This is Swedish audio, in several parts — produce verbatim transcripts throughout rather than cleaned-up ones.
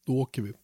då åker vi.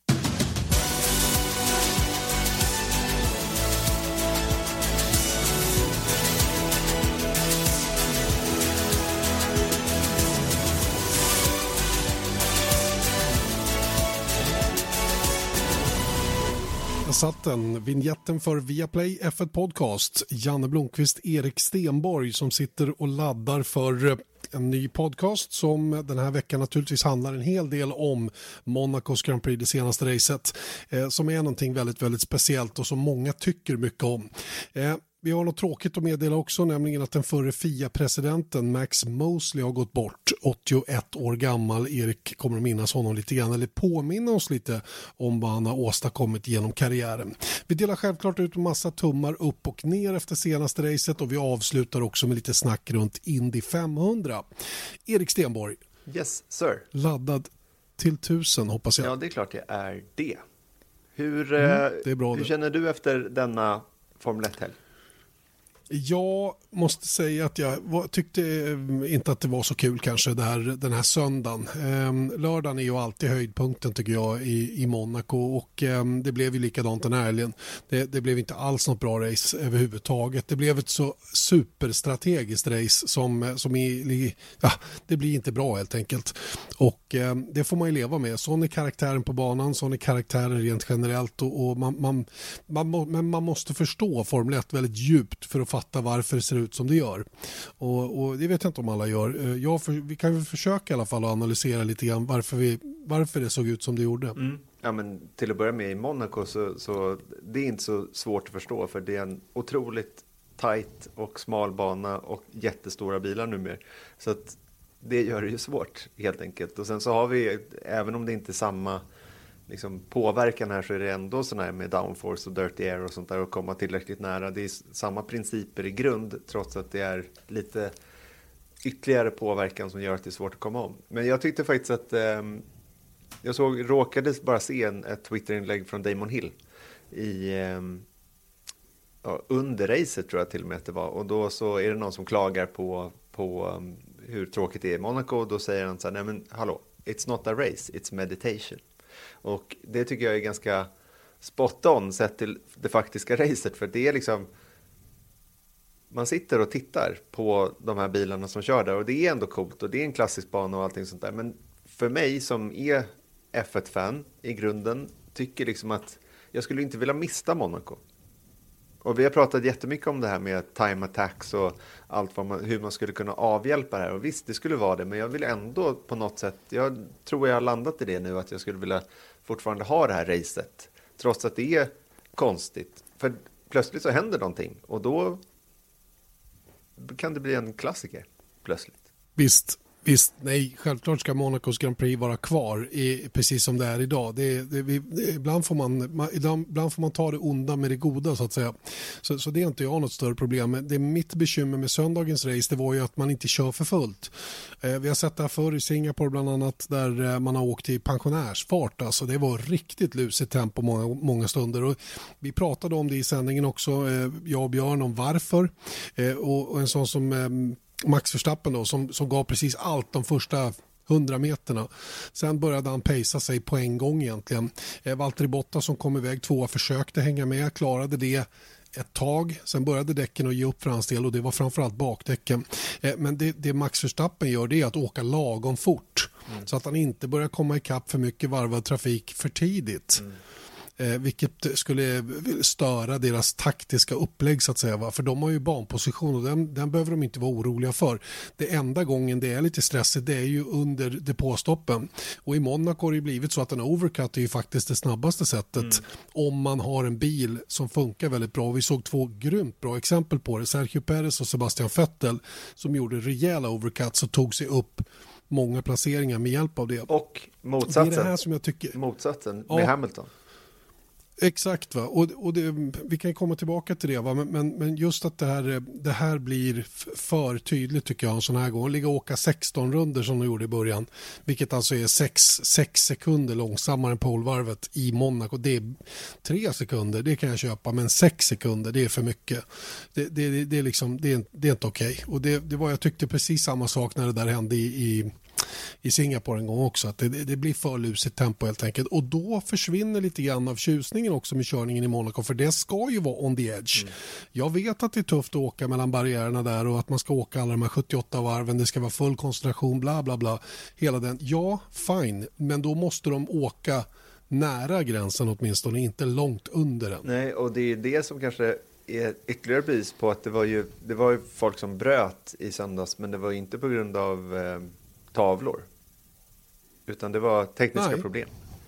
Jag satt den vignetten för Viaplay F ett Podcast. Janne Blomqvist, Erik Stenborg som sitter och laddar för en ny podcast som den här veckan naturligtvis handlar en hel del om Monacos Grand Prix, det senaste racet, eh, som är någonting väldigt, väldigt speciellt och som många tycker mycket om. Eh, Vi har något tråkigt att meddela också, nämligen att den förre F I A-presidenten Max Mosley har gått bort, åttioett år gammal. Erik kommer att minnas honom lite grann, eller påminna oss lite om vad han har åstadkommit genom karriären. Vi delar självklart ut en massa tummar upp och ner efter senaste racet och vi avslutar också med lite snack runt Indy femhundra. Erik Stenborg. Yes, sir. Laddad till tusen, hoppas jag. Ja, det är klart det är det. Hur, mm, det är bra hur det. känner du efter denna Formel ett-helg? Jag måste säga att jag var, tyckte inte att det var så kul kanske det här, den här söndagen. Eh, lördagen är ju alltid höjdpunkten tycker jag i, i Monaco och eh, det blev ju likadant den här helgen. Det, det blev inte alls något bra race överhuvudtaget. Det blev ett så superstrategiskt race som, som är, ja, det blir inte bra helt enkelt. Och eh, det får man ju leva med. Sån är karaktären på banan, sån är karaktären rent generellt och, och man, man, man, men man måste förstå Formel ett väldigt djupt för att fatta varför det ser ut som det gör. Och, och det vet jag inte om alla gör. Jag för, vi kan väl försöka i alla fall att analysera lite grann varför, vi, varför det såg ut som det gjorde. Mm. Ja, men till att börja med i Monaco så, så det är inte så svårt att förstå för det är en otroligt tight och smal bana och jättestora bilar numera. Så att det gör det ju svårt helt enkelt. Och sen så har vi, även om det inte är samma liksom påverkan här så är det ändå sådana här med downforce och dirty air och sånt där och komma tillräckligt nära. Det är samma principer i grund trots att det är lite ytterligare påverkan som gör att det är svårt att komma om. Men jag tyckte faktiskt att eh, jag såg, råkade bara se en, ett Twitter-inlägg från Damon Hill i eh, ja, under racet tror jag till och med att det var. Och då så är det någon som klagar på, på um, hur tråkigt det är i Monaco och då säger han så här, nej men hallå, it's not a race, it's meditation. Och det tycker jag är ganska spot on sett till det faktiska racet. För det är liksom, man sitter och tittar på de här bilarna som kör där. Och det är ändå coolt och det är en klassisk bana och allting sånt där. Men för mig som är F ett-fan i grunden tycker liksom att jag skulle inte vilja mista Monaco. Och vi har pratat jättemycket om det här med time attacks och allt vad man, hur man skulle kunna avhjälpa det här. Och visst, det skulle vara det, men jag vill ändå på något sätt, jag tror jag har landat i det nu, att jag skulle vilja fortfarande ha det här racet. Trots att det är konstigt. För plötsligt så händer någonting och då kan det bli en klassiker plötsligt. Visst. Visst, nej, självklart ska Monacos Grand Prix vara kvar i, precis som det är idag. Det, det, vi, ibland, får man, man, ibland får man ta det onda med det goda så att säga. Så, så det är inte jag något större problem. Det är mitt bekymmer med söndagens race, det var ju att man inte kör för fullt. Eh, vi har sett det här förr i Singapore bland annat där eh, man har åkt i pensionärsfart. Alltså det var riktigt lusigt tempo många, många stunder. Och vi pratade om det i sändningen också, eh, jag och Björn, om varför. Eh, och, och en sån som... Eh, Max Verstappen då, som, som gav precis allt de första hundra meterna. Sen började han pacea sig på en gång egentligen. Eh, Valtteri Bottas som kom iväg tvåa försökte hänga med, klarade det ett tag. Sen började däcken att ge upp för hans del och det var framförallt bakdäcken. Eh, men det, det Max Verstappen gör det är att åka lagom fort. Mm. Så att han inte börjar komma ikapp för mycket varvad trafik för tidigt. Mm. Eh, vilket skulle störa deras taktiska upplägg så att säga. Va? För de har ju banposition och den, den behöver de inte vara oroliga för. Det enda gången det är lite stressigt det är ju under depåstoppen. Och i Monaco har det blivit så att en overcut är ju faktiskt det snabbaste sättet mm. om man har en bil som funkar väldigt bra. Vi såg två grymt bra exempel på det. Sergio Perez och Sebastian Vettel som gjorde rejäla overcuts och tog sig upp många placeringar med hjälp av det. Och motsatsen, det är det här som jag tycker, motsatsen med ja. Hamilton. Exakt va, och, och det, vi kan komma tillbaka till det va, men, men, men just att det här, det här blir f- för tydligt tycker jag en sån här gång. Ligga och åka sexton runder som de gjorde i början, vilket alltså är sex sekunder långsammare än polvarvet i Monaco. Det är tre sekunder, det kan jag köpa, men sex sekunder, det är för mycket. Det, det, det, det, är, liksom, det, är, det är inte okej. Okay. Och det, det var, jag tyckte precis samma sak när det där hände i, i i Singapore en gång också. Att det, det blir för lusigt tempo helt enkelt. Och då försvinner lite grann av tjusningen också med körningen i Monaco. För det ska ju vara on the edge. Mm. Jag vet att det är tufft att åka mellan barriärerna där och att man ska åka alla de här sjuttioåtta varven. Det ska vara full koncentration, bla bla bla. Hela den. Ja, fine. Men då måste de åka nära gränsen åtminstone, inte långt under den. Nej, och det är det som kanske är ytterligare bevis på att det var ju, det var ju folk som bröt i söndags, men det var inte på grund av eh, tavlor. Utan det var tekniska Nej. problem.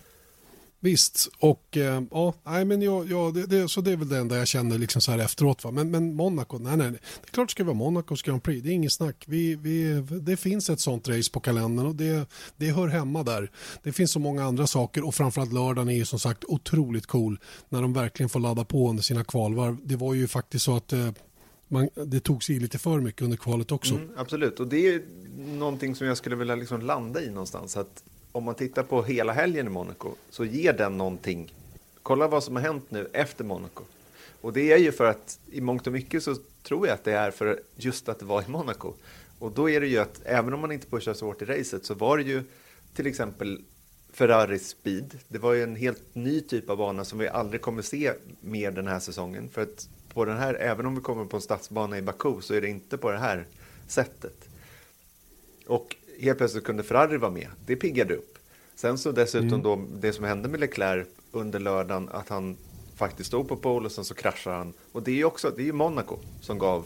Visst, och eh, ja, nej, men jag, jag, det, det, så det är väl det enda jag känner liksom så här efteråt. Va? Men, men Monaco, nej, nej, det är klart det ska vara Monacos Grand Prix, det är inget snack. Vi, vi, det finns ett sånt race på kalendern och det, det hör hemma där. Det finns så många andra saker och framförallt lördagen är ju som sagt otroligt cool när de verkligen får ladda på under sina kvalvarv. Det var ju faktiskt så att eh, man, det tog sig lite för mycket under kvalet också. Mm, absolut, och det är någonting som jag skulle vilja liksom landa i någonstans, att om man tittar på hela helgen i Monaco så ger den någonting. Kolla vad som har hänt nu efter Monaco. Och det är ju för att i mångt och mycket så tror jag att det är för just att det var i Monaco. Och då är det ju att även om man inte pushar så hårt i racet så var det ju till exempel Ferrari Speed. Det var ju en helt ny typ av bana som vi aldrig kommer se mer den här säsongen. För att på den här, även om vi kommer på en stadsbana i Baku så är det inte på det här sättet. Och helt plötsligt kunde Ferrari vara med. Det piggade upp. Sen så dessutom mm. då det som hände med Leclerc under lördagen, att han faktiskt stod på pole och sen så kraschar han. Och det är ju också, det är ju Monaco som gav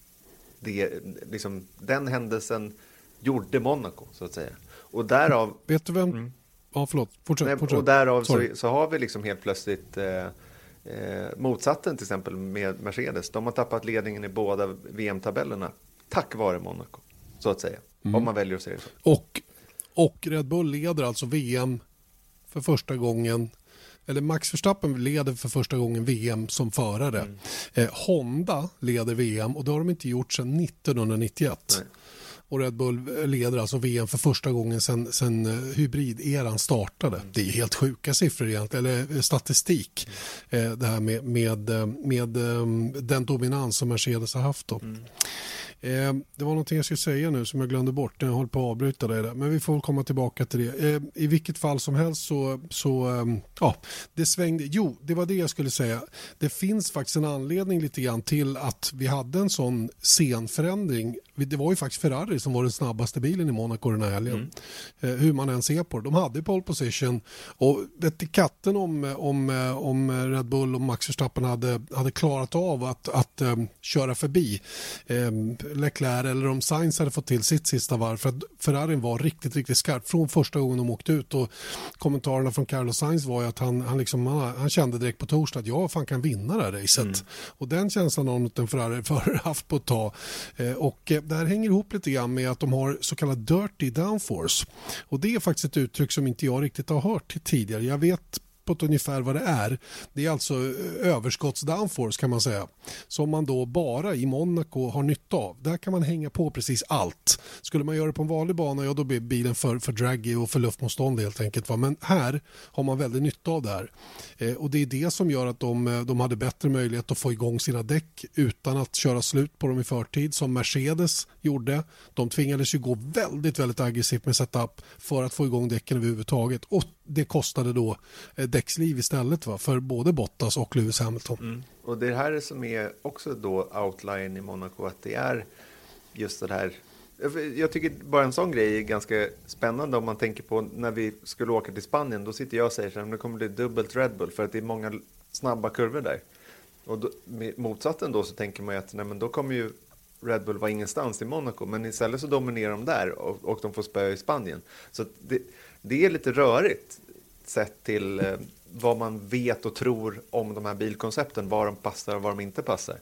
det, liksom, den händelsen gjorde Monaco så att säga. Och därav... Vet du vem? Mm. Ja, förlåt. Fortsätt. Nej, fortsätt. Och därav så, så har vi liksom helt plötsligt eh, eh, motsatsen till exempel med Mercedes. De har tappat ledningen i båda V M-tabellerna tack vare Monaco, så att säga. Mm. Om man väljer att se det så. Och, och Red Bull leder alltså V M för första gången, eller Max Verstappen leder för första gången V M som förare. Mm. Eh, Honda leder V M och det har de inte gjort sedan nittonhundranittioett. Nej. Och Red Bull leder alltså V M för första gången sedan, sedan hybrideran startade. Mm. Det är helt sjuka siffror egentligen, eller statistik. Mm. Eh, det här med, med, med, med den dominans som Mercedes har haft då. Mm. Eh, det var någonting jag skulle säga nu som jag glömde bort när jag håller på att avbryta det där. Men vi får komma tillbaka till det. Eh, I vilket fall som helst så, så eh, ja, det svängde. Jo, det var det jag skulle säga. Det finns faktiskt en anledning lite grann till att vi hade en sån scenförändring. Det var ju faktiskt Ferrari som var den snabbaste bilen i Monaco den här helgen. Mm. Eh, hur man än ser på det. De hade pole position och vet katten om, om, om Red Bull och Max Verstappen hade, hade klarat av att, att um, köra förbi eh, Leclerc eller om Sainz hade fått till sitt sista varv, för att Ferrari var riktigt, riktigt skarp från första gången de åkte ut, och kommentarerna från Carlos Sainz var ju att han, han, liksom, han, han kände direkt på torsdag att jag fan kan vinna det här racet. Mm. Och den känslan har inte en Ferrari för haft på ett tag. Eh, och eh, det här hänger ihop lite grann med att de har så kallad dirty downforce. Och det är faktiskt ett uttryck som inte jag riktigt har hört tidigare. Jag vet på ett ungefär vad det är. Det är alltså överskottsdownforce kan man säga. Som man då bara i Monaco har nytta av. Där kan man hänga på precis allt. Skulle man göra det på en vanlig bana, ja då blir bilen för, för draggy och för luftmotstånd helt enkelt. Va? Men här har man väldigt nytta av det här. Eh, och det är det som gör att de, de hade bättre möjlighet att få igång sina däck utan att köra slut på dem i förtid som Mercedes gjorde. De tvingades ju gå väldigt, väldigt aggressivt med setup för att få igång däcken överhuvudtaget. Och det kostade då eh, däcksliv istället, va? För både Bottas och Lewis Hamilton. Mm. Och det här som är också då outline i Monaco, att det är just det här. Jag tycker bara en sån grej är ganska spännande om man tänker på när vi skulle åka till Spanien. Då sitter jag och säger att det kommer bli dubbelt Red Bull för att det är många snabba kurvor där. Och då, med motsatsen då så tänker man ju att nej, men då kommer ju Red Bull vara ingenstans i Monaco, men istället så dominerar de där och, och de får spö i Spanien. Så det, det är lite rörigt sett till eh, vad man vet och tror om de här bilkoncepten, var de passar och var de inte passar.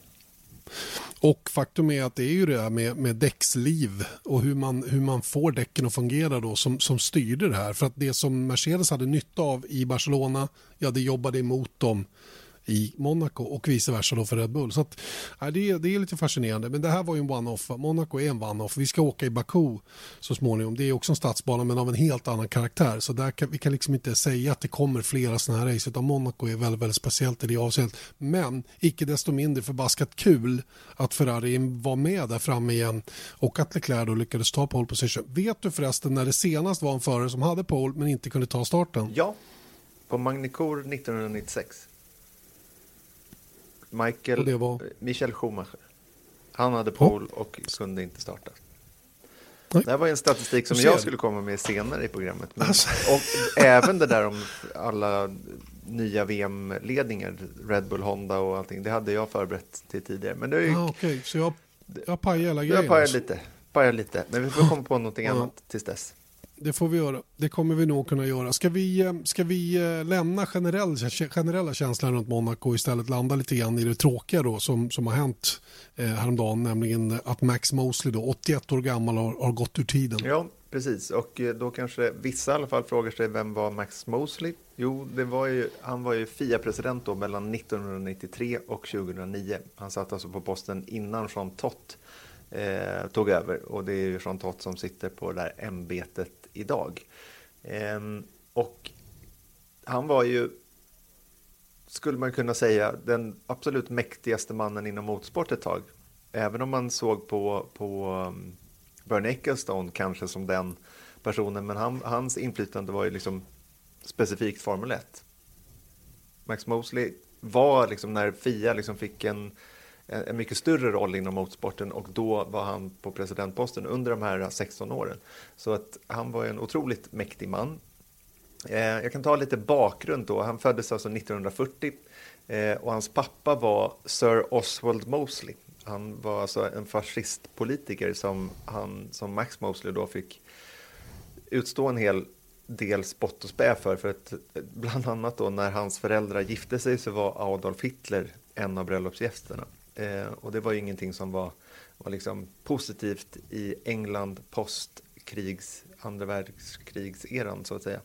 Och faktum är att det är ju det här med, med däcksliv och hur man, hur man får däcken att fungera då som, som styrde det här. För att det som Mercedes hade nytta av i Barcelona, ja det jobbade emot dem i Monaco och vice versa då för Red Bull. Så att, ja, det, är, det är lite fascinerande. Men det här var ju en one-off. Monaco är en one-off. Vi ska åka i Baku så småningom. Det är också en stadsbana men av en helt annan karaktär. Så där kan, vi kan liksom inte säga att det kommer flera sådana här race, utan Monaco är väldigt, väldigt speciellt i det avseendet. Men icke desto mindre förbaskat kul att Ferrari var med där framme igen och att Leclerc då lyckades ta pole position. Vet du förresten när det senast var en förare som hade pole men inte kunde ta starten? Ja, på Magny-Cours nittonhundranittiosex. Michael, och det var... Michael Schumacher. Han hade pole oh. och kunde inte starta. Nej. Det här var en statistik som jag skulle komma med senare i programmet. Men, alltså. Och även det där om alla nya V M-ledningar, Red Bull, Honda och allting, det hade jag förberett till tidigare. Men det är ju... ah, okej, okay. Så jag, jag pajar hela grejen. Jag pajar lite, pajar lite. Men vi får komma på någonting ja. annat tills dess. Det får vi göra. Det kommer vi nog kunna göra. Ska vi, ska vi lämna generell, generella känslan runt Monaco och istället landa lite grann i det tråkiga då som, som har hänt eh, häromdagen, nämligen att Max Mosley då, åttioett år gammal, har, har gått ur tiden. Ja, precis. Och då kanske vissa i alla fall frågar sig, vem var Max Mosley? Jo, det var ju, han var ju F I A-president då mellan nittonhundranittiotre och tjugohundranio. Han satt alltså på posten innan Jean Todt eh, tog över. Och det är ju Jean Todt som sitter på det där ämbetet idag. Ehm, och han var ju, skulle man kunna säga, den absolut mäktigaste mannen inom motorsport ett tag. Även om man såg på, på um, Bernie Ecclestone kanske som den personen, men han, hans inflytande var ju liksom specifikt Formel ett. Max Mosley var liksom, när F I A liksom fick en en mycket större roll inom motorsporten, och då var han på presidentposten under de här sexton åren. Så att han var en otroligt mäktig man. Eh, jag kan ta lite bakgrund då. Han föddes alltså nittonhundrafyrtio eh, och hans pappa var Sir Oswald Mosley. Han var alltså en fascistpolitiker som, han, som Max Mosley då fick utstå en hel del spott och spä för. För att bland annat då när hans föräldrar gifte sig så var Adolf Hitler en av bröllopsgästerna. Eh, och det var ju ingenting som var, var liksom positivt i England postkrigs, andra världskrigseran så att säga.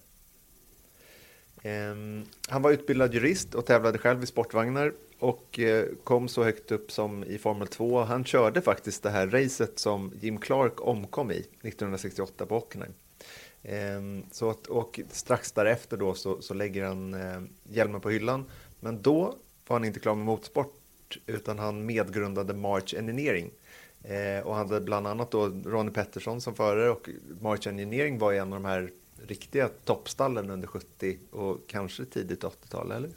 Eh, han var utbildad jurist och tävlade själv i sportvagnar och eh, kom så högt upp som i Formel två. Han körde faktiskt det här racet som Jim Clark omkom i nittonhundrasextioåtta på Hockenheim. Eh, så att, och strax därefter då så, så lägger han eh, hjälmen på hyllan. Men då var han inte klar med motorsport, utan han medgrundade March Engineering. Eh, och han hade bland annat då Ronnie Peterson som förare, och March Engineering var en av de här riktiga toppstallen under sjuttio och kanske tidigt åttiotal, eller?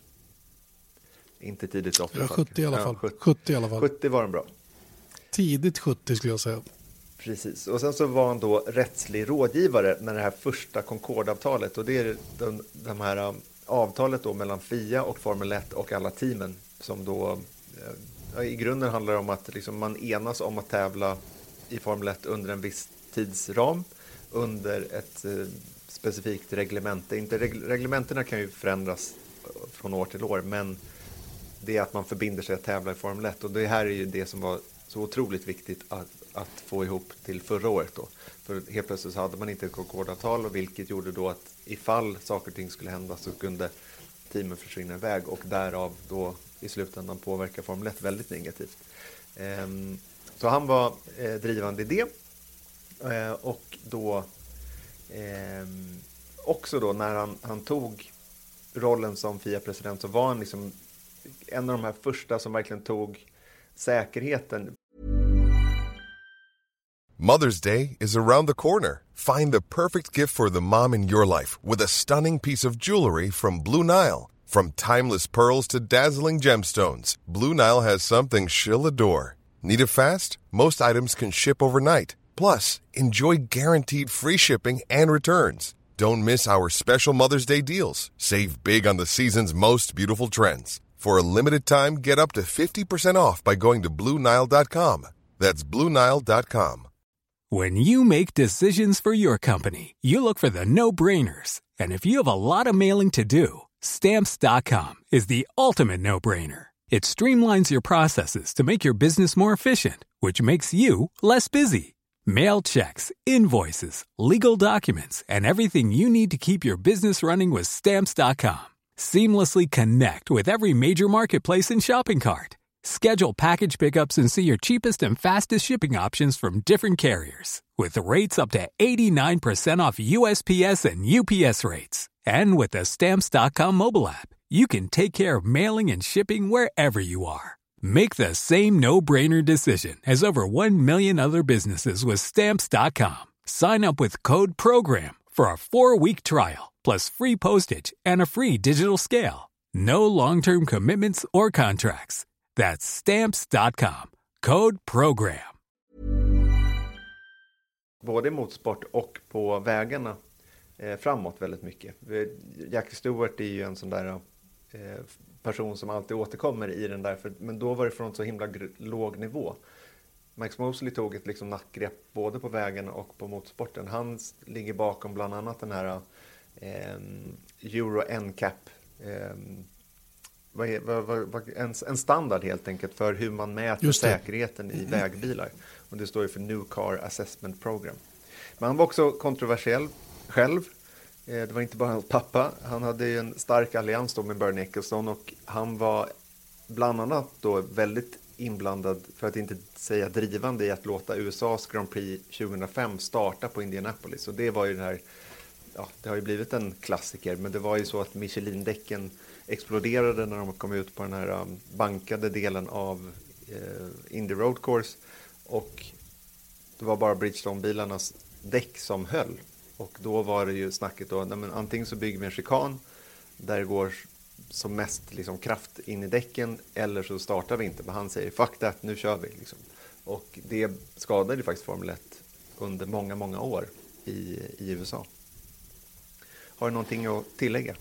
Inte tidigt åttiotal. Ja, sjuttio i alla fall. Ja, sjuttio, sjuttio i alla fall. sjuttio var den bra. Tidigt sjuttio skulle jag säga. Precis, och sen så var han då rättslig rådgivare när det här första Concorde-avtalet, och det är de, de här avtalet då mellan F I A och Formel ett och alla teamen som då ja, i grunden handlar om att liksom man enas om att tävla i Formel ett under en viss tidsram under ett eh, specifikt reglemente. Inte reg- reglementerna kan ju förändras från år till år, men det är att man förbinder sig att tävla i Formel ett, och det här är ju det som var så otroligt viktigt att, att få ihop till förra året då. För helt plötsligt så hade man inte ett Concorde-avtal, och vilket gjorde då att ifall saker och ting skulle hända så kunde teamen försvinna iväg, och därav då i slutändan påverka Formel ett väldigt negativt. Ehm, så han var eh, drivande i det. Ehm, och då ehm, också då när han, han tog rollen som F I A-president så var han liksom en av de här första som verkligen tog säkerheten. Mother's Day is around the corner. Find the perfect gift for the mom in your life with a stunning piece of jewelry from Blue Nile. From timeless pearls to dazzling gemstones, Blue Nile has something she'll adore. Need it fast? Most items can ship overnight. Plus, enjoy guaranteed free shipping and returns. Don't miss our special Mother's Day deals. Save big on the season's most beautiful trends. For a limited time, get up to fifty percent off by going to Blue Nile dot com. That's Blue Nile dot com. When you make decisions for your company, you look for the no-brainers. And if you have a lot of mailing to do, Stamps dot com is the ultimate no-brainer. It streamlines your processes to make your business more efficient, which makes you less busy. Mail checks, invoices, legal documents, and everything you need to keep your business running with Stamps dot com. Seamlessly connect with every major marketplace and shopping cart. Schedule package pickups and see your cheapest and fastest shipping options from different carriers. With rates up to eighty-nine percent off U S P S and U P S rates. And with the Stamps dot com mobile app, you can take care of mailing and shipping wherever you are. Make the same no-brainer decision as over one million other businesses with Stamps dot com. Sign up with code PROGRAM for a four-week trial, plus free postage and a free digital scale. No long-term commitments or contracts. That's Stamps dot com. Code PROGRAM. Både motorsport och på vägarna eh, framåt väldigt mycket. Jackie Stewart är ju en sån där eh, person som alltid återkommer i den där, för, men då var det från så himla gr- låg nivå. Max Mosley tog ett liksom nackgrepp både på vägarna och på motorsporten. Han ligger bakom bland annat den här eh, Euro N C A P, eh, vad är, vad, vad, vad, en, en standard helt enkelt för hur man mäter säkerheten i vägbilar. Och det står ju för New Car Assessment Program. Men han var också kontroversiell själv. Eh, det var inte bara hans pappa. Han hade ju en stark allians då med Bernie Ecclestone, och han var bland annat då väldigt inblandad, för att inte säga drivande, i att låta U S A:s Grand Prix tjugohundrafem starta på Indianapolis. Och det var ju det här, ja, det har ju blivit en klassiker, men det var ju så att Michelin-däcken exploderade när de kom ut på den här um, bankade delen av eh, Indy Road Course, och det var bara Bridgestone-bilarnas däck som höll. Och då var det ju snacket då, nej, men antingen så bygger vi en chikan där det går som mest liksom kraft in i däcken, eller så startar vi inte. Men han säger fuck that, nu kör vi liksom. Och det skadade ju faktiskt Formel ett under många, många år i, i U S A. Har du någonting att tillägga?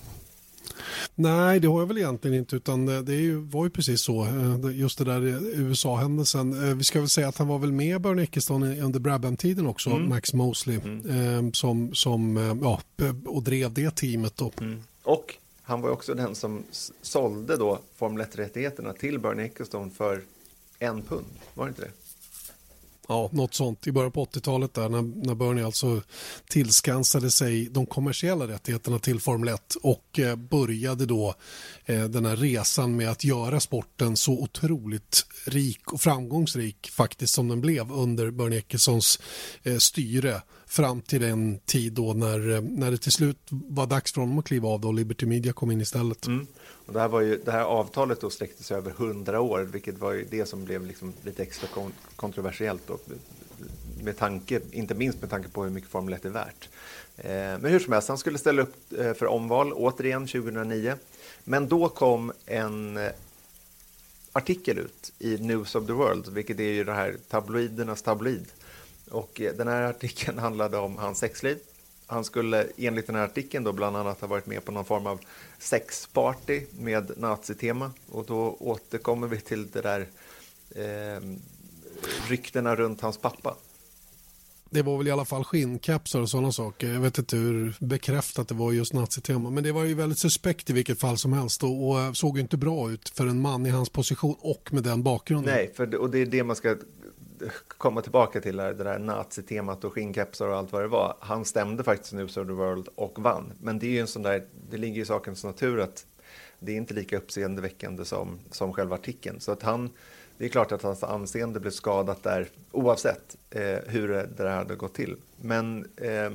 Nej, det har jag väl egentligen inte, utan det är ju, var ju precis så, just det där U S A-händelsen. Vi ska väl säga att han var väl med Bernie Ecclestone under Brabham-tiden också, mm. Max Mosley, mm. som, som ja, och drev det teamet då. Mm. Och han var också den som sålde då Formel ett-rättigheterna till Bernie Ecclestone för en pund, var det inte det? Ja, något sånt i början på åttiotalet där, när, när Bernie alltså tillskansade sig de kommersiella rättigheterna till Formel ett och eh, började då eh, den här resan med att göra sporten så otroligt rik och framgångsrik faktiskt som den blev under Bernie Ecclestones eh, styre, fram till den tid då när, när det till slut var dags för honom att kliva av då, Liberty Media kom in istället. Mm. Och det här, var ju, det här avtalet då sträckte sig över hundra år, vilket var ju det som blev liksom lite extra kon- kontroversiellt då, med tanke, inte minst med tanke på hur mycket Formel ett är värt. Eh, men hur som helst, han skulle ställa upp eh, för omval återigen tjugohundranio, men då kom en eh, artikel ut i News of the World, vilket är ju det här tabloidernas tabloid. Och eh, den här artikeln handlade om hans sexliv. Han skulle enligt den här artikeln då bland annat ha varit med på någon form av sexparty med nazitema. Och då återkommer vi till det där eh, ryktena runt hans pappa. Det var väl i alla fall skinnkapsar och sådana saker. Jag vet inte hur bekräftat det var just nazitema. Men det var ju väldigt suspekt i vilket fall som helst. Och, och såg ju inte bra ut för en man i hans position och med den bakgrunden. Nej, för, och det är det man ska komma tillbaka till, det där nazitemat och skinnkapsar och allt vad det var. Han stämde faktiskt News of the World och vann. Men det är ju en sån där, det ligger i sakens natur att det är inte lika uppseendeväckande som, som själva artikeln. Så att han, det är klart att hans anseende blev skadat där oavsett eh, hur det där hade gått till. Men eh,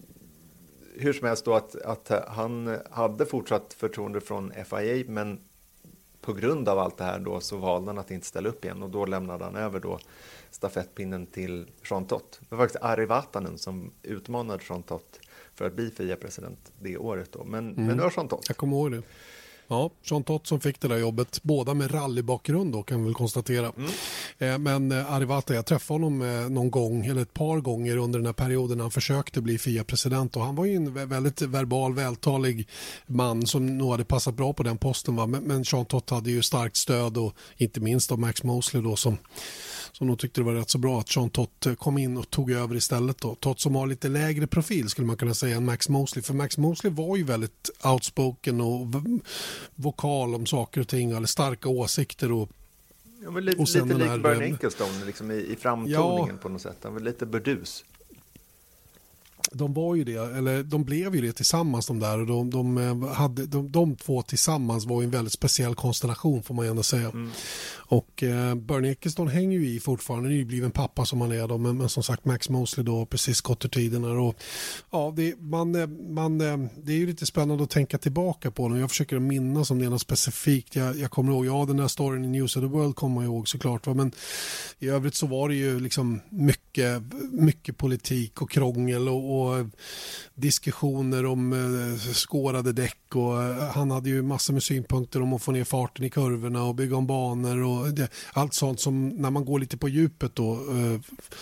hur som helst då att, att han hade fortsatt förtroende från F I A, men på grund av allt det här då så valde han att inte ställa upp igen, och då lämnade han över då stafettpinnen till Jean Todt. Det var faktiskt Ari Vatanen som utmanade Jean Todt för att bli F I A-president det året då. Men, mm. men det var Jean Todt. Jag kommer ihåg det. Ja, Jean Todt som fick det där jobbet, båda med rallybakgrund då kan vi väl konstatera. Mm. Eh, men eh, Ari Vatanen, jag träffade honom eh, någon gång eller ett par gånger under den här perioden när han försökte bli F I A-president, och han var ju en väldigt verbal, vältalig man som nog hade passat bra på den posten, va? Men, men Jean Todt hade ju starkt stöd, och inte minst av Max Mosley då som som nog tyckte det var rätt så bra att Jean Todt kom in och tog över istället då. Todt som har lite lägre profil skulle man kunna säga än Max Mosley, för Max Mosley var ju väldigt outspoken och v- vokal om saker och ting, eller starka åsikter och ja, men lite, och sen lite lik här, Bernie Ecclestone liksom i, i framtoningen ja, på något sätt. Han var lite burdus. de var ju det, eller de blev ju det tillsammans de där och de, de, hade, de, de två tillsammans var ju en väldigt speciell konstellation får man gärna säga. Mm. Och eh, Bernie Ecclestone hänger ju i fortfarande, nybliven pappa som han är då, men, men som sagt Max Mosley då precis gått ur tiderna och ja, det, man, man, det är ju lite spännande att tänka tillbaka på den. Jag försöker minnas om det är något specifikt. Jag, jag kommer ihåg, ja den där storyn i News of the World kommer jag ihåg såklart, va? Men i övrigt så var det ju liksom mycket, mycket politik och krångel och, och diskussioner om eh, skårade däck och eh, han hade ju massor med synpunkter om att få ner farten i kurvorna och bygga om banor och det, allt sånt som när man går lite på djupet då eh,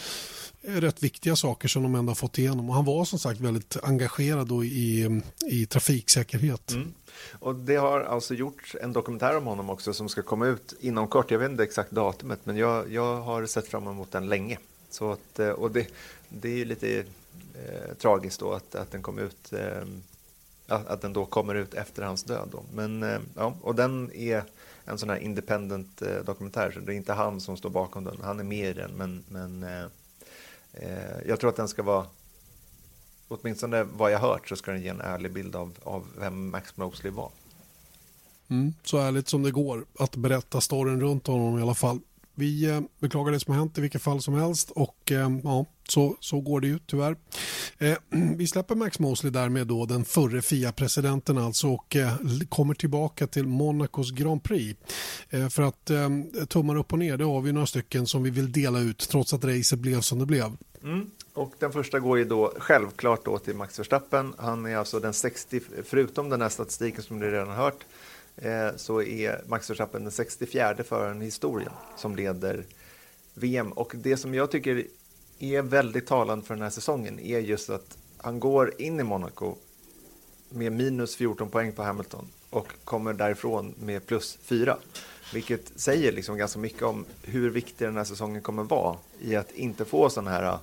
är rätt viktiga saker som de ändå har fått igenom och han var som sagt väldigt engagerad då i, i trafiksäkerhet. Mm. Och det har alltså gjorts en dokumentär om honom också som ska komma ut inom kort. Jag vet inte exakt datumet men jag, jag har sett fram emot den länge. Så att, och det, det är ju lite eh, tragiskt då att, att den kom ut eh, att den då kommer ut efter hans död då. Men eh, ja, och den är en sån här independent eh, dokumentär så det är inte han som står bakom den. Han är med i den men, men eh, eh, jag tror att den ska vara åtminstone vad jag hört så ska den ge en ärlig bild av, av vem Max Mosley var. Mm, så ärligt som det går att berätta storyn runt honom i alla fall. Vi eh, beklagar det som har hänt i vilket fall som helst och eh, ja, så, så går det ju tyvärr. Eh, vi släpper Max Mosley därmed då den förre F I A-presidenten alltså och eh, kommer tillbaka till Monacos Grand Prix. Eh, för att eh, tummar upp och ner, det har vi några stycken som vi vill dela ut trots att racet blev som det blev. Mm. Och den första går ju då självklart då till Max Verstappen. Han är alltså den sextio, förutom den här statistiken som du redan har hört, eh, så är Max Verstappen den sextiofjärde föraren i historien som leder V M. Och det som jag tycker är väldigt talande för den här säsongen är just att han går in i Monaco med minus fjorton poäng på Hamilton och kommer därifrån med plus fyra. Vilket säger liksom ganska mycket om hur viktig den här säsongen kommer vara i att inte få sådana här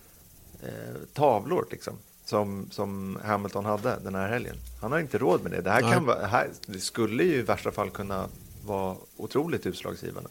eh, tavlor liksom, som, som Hamilton hade den här helgen. Han har inte råd med det. Det här, kan vara, det här det skulle ju i värsta fall kunna vara otroligt utslagsgivande.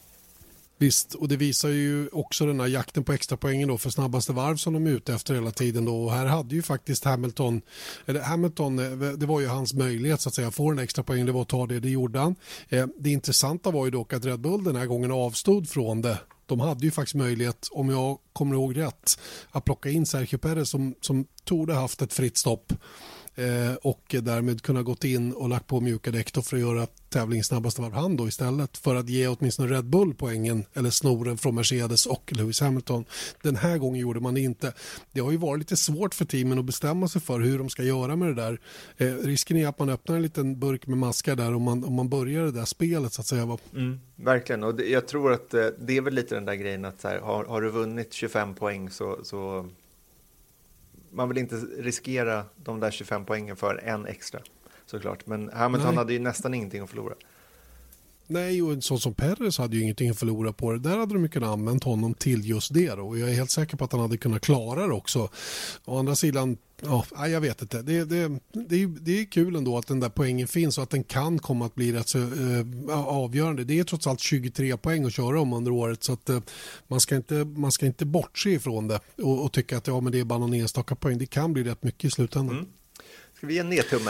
Visst, och det visar ju också den här jakten på extra poängen då för snabbaste varv som de är ute efter hela tiden då. Och här hade ju faktiskt Hamilton, eller Hamilton, det var ju hans möjlighet så att säga, få en extra poäng, det var att ta det, det gjorde han. Det intressanta var ju dock att Red Bull den här gången avstod från det. De hade ju faktiskt möjlighet, om jag kommer ihåg rätt, att plocka in Sergio Perez som, som tog det haft ett fritt stopp. Eh, och därmed kunna gått in och lagt på mjuka däck då för att göra tävlingens snabbaste varv han då istället för att ge åtminstone Red Bull poängen eller snoren från Mercedes och Lewis Hamilton. Den här gången gjorde man det inte. Det har ju varit lite svårt för teamen att bestämma sig för hur de ska göra med det där. Eh, risken är att man öppnar en liten burk med maskar där om man, om man börjar det där spelet så att säga. Mm, verkligen, och det, jag tror att eh, det är väl lite den där grejen att så här, har, har du vunnit tjugofem poäng så, så man vill inte riskera de där tjugofem poängen för en extra, såklart. Men Hamilton Nej. hade ju nästan ingenting att förlora. Nej, och en sån som Perez hade ju ingenting att förlora på det. Där hade de kunnat använt honom till just det då. Och jag är helt säker på att han hade kunnat klara det också. Å andra sidan, ja, jag vet inte. Det, det, det, är, det är kul ändå att den där poängen finns och att den kan komma att bli rätt så eh, avgörande. Det är trots allt tjugotre poäng att köra om under året så att eh, man, ska inte, man ska inte bortse ifrån det och, och tycka att ja, men det är bara någon enstaka poäng. Det kan bli rätt mycket i slutändan. Mm. Ska vi ge en nedtumme?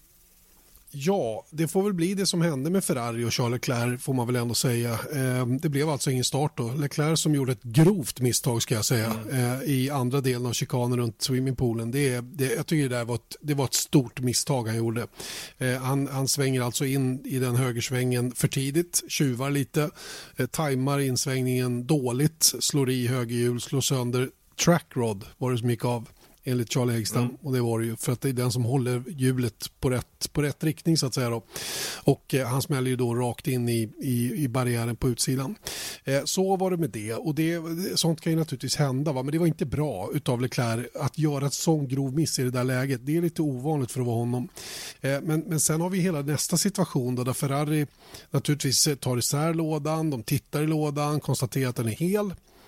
Ja, det får väl bli det som hände med Ferrari och Charles Leclerc får man väl ändå säga. Eh, det blev alltså ingen start då. Leclerc som gjorde ett grovt misstag ska jag säga mm. eh, i andra delen av chikanen runt swimmingpoolen. Det, det, jag tycker det, där var ett, det var ett stort misstag han gjorde. Eh, han, han svänger alltså in i den högersvängen för tidigt, tjuvar lite, eh, tajmar insvängningen dåligt, slår i högerhjul, slår sönder trackrod var det så mycket av. Enligt Charlie Häggstam mm. och det var det ju för att det är den som håller hjulet på rätt, på rätt riktning så att säga då. Och eh, han smäller ju då rakt in i, i, i barriären på utsidan. Eh, så var det med det och det, sånt kan ju naturligtvis hända va? Men det var inte bra utav Leclerc att göra ett sån grov miss i det där läget. Det är lite ovanligt för att vara honom. Eh, men, men sen har vi hela nästa situation då där Ferrari naturligtvis tar isär lådan, de tittar i lådan, konstaterar att den är hel.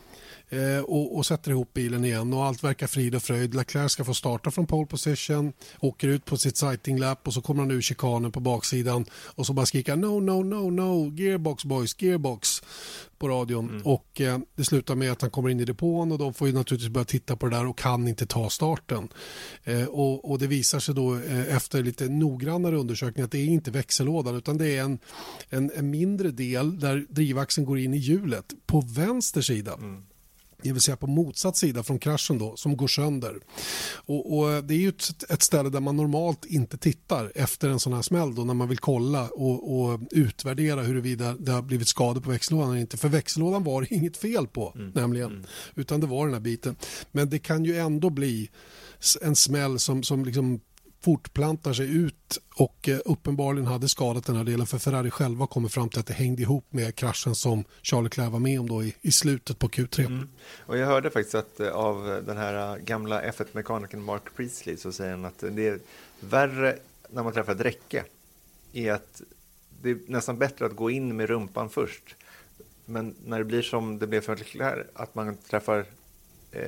eh, och, och sätter ihop bilen igen och allt verkar frid och fröjd. Leclerc ska få starta från pole position, åker ut på sitt sighting lap och så kommer han ur chikanen på baksidan och så bara skriker no, no, no, no, gearbox boys, gearbox på radion. Mm. Och eh, det slutar med att han kommer in i depån och de får ju naturligtvis börja titta på det där och kan inte ta starten. Eh, och, och det visar sig då eh, efter lite noggrannare undersökning att det är inte växellådan utan det är en, en, en mindre del där drivaxeln går in i hjulet på vänster sida. Mm. Det vill säga på motsatt sida från kraschen då, som går sönder. Och, och det är ju ett, ett ställe där man normalt inte tittar efter en sån här smäll då, när man vill kolla och, och utvärdera huruvida det har blivit skador på växellådan eller inte. För växellådan var det inget fel på, mm. nämligen, mm. utan det var den här biten. Men det kan ju ändå bli en smäll som, som liksom fortplantar sig ut och uppenbarligen hade skadat den här delen för Ferrari själva kommer fram till att det hängde ihop med kraschen som Charles Leclerc var med om då i, i slutet på Q tre. Mm. Och jag hörde faktiskt att av den här gamla F ett-mekanikern Mark Priestley så säger han att det är värre när man träffar ett räcke är att det är nästan bättre att gå in med rumpan först. Men när det blir som det blev för Leclerc att man träffar eh,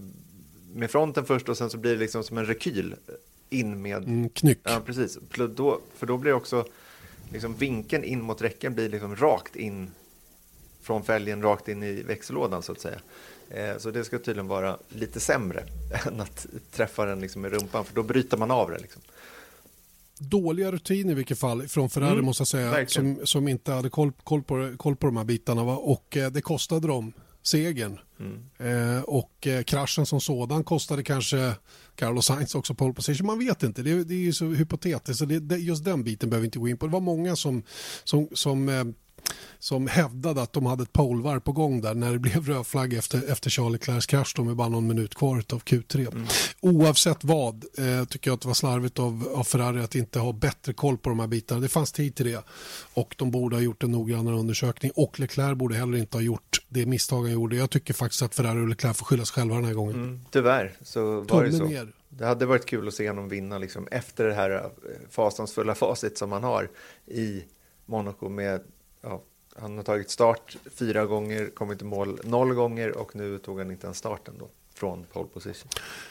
med fronten först och sen så blir det liksom som en rekyl in med mm, knyck. Ja, precis. För då, för då blir också liksom vinkeln in mot räcken blir liksom rakt in från fälgen rakt in i växellådan så att säga. Eh, så det ska tydligen vara lite sämre än att träffa den liksom med rumpan för då bryter man av det liksom. Dåliga rutiner i vilket fall från Ferrari mm, måste jag säga som, som inte hade koll, koll, på, koll på de här bitarna va? Och eh, det kostade dem segern. Mm. Eh, och eh, kraschen som sådan kostade kanske Carlos Sainz också pole position. Man vet inte, det, det är ju så hypotetiskt. Så det, det, just den biten behöver vi inte gå in på. Det var många som, som, som, eh, som hävdade att de hade ett polevarv på gång där när det blev röd flagg efter, efter Charles Leclercs krasch då med bara någon minut kvar av Q tre. Mm. Oavsett vad eh, tycker jag att det var slarvigt av, av Ferrari att inte ha bättre koll på de här bitarna. Det fanns tid till det och de borde ha gjort en noggrannare undersökning och Leclerc borde heller inte ha gjort det misstag han gjorde. Jag tycker faktiskt att Ferrari och Leclerc får skylla sig själva den här gången. Mm, tyvärr så var det så. Ner. Det hade varit kul att se honom vinna liksom, efter det här fasansfulla facit som han har i Monaco med, ja, han har tagit start fyra gånger, kommit i mål noll gånger och nu tog han inte en starten då från pole position.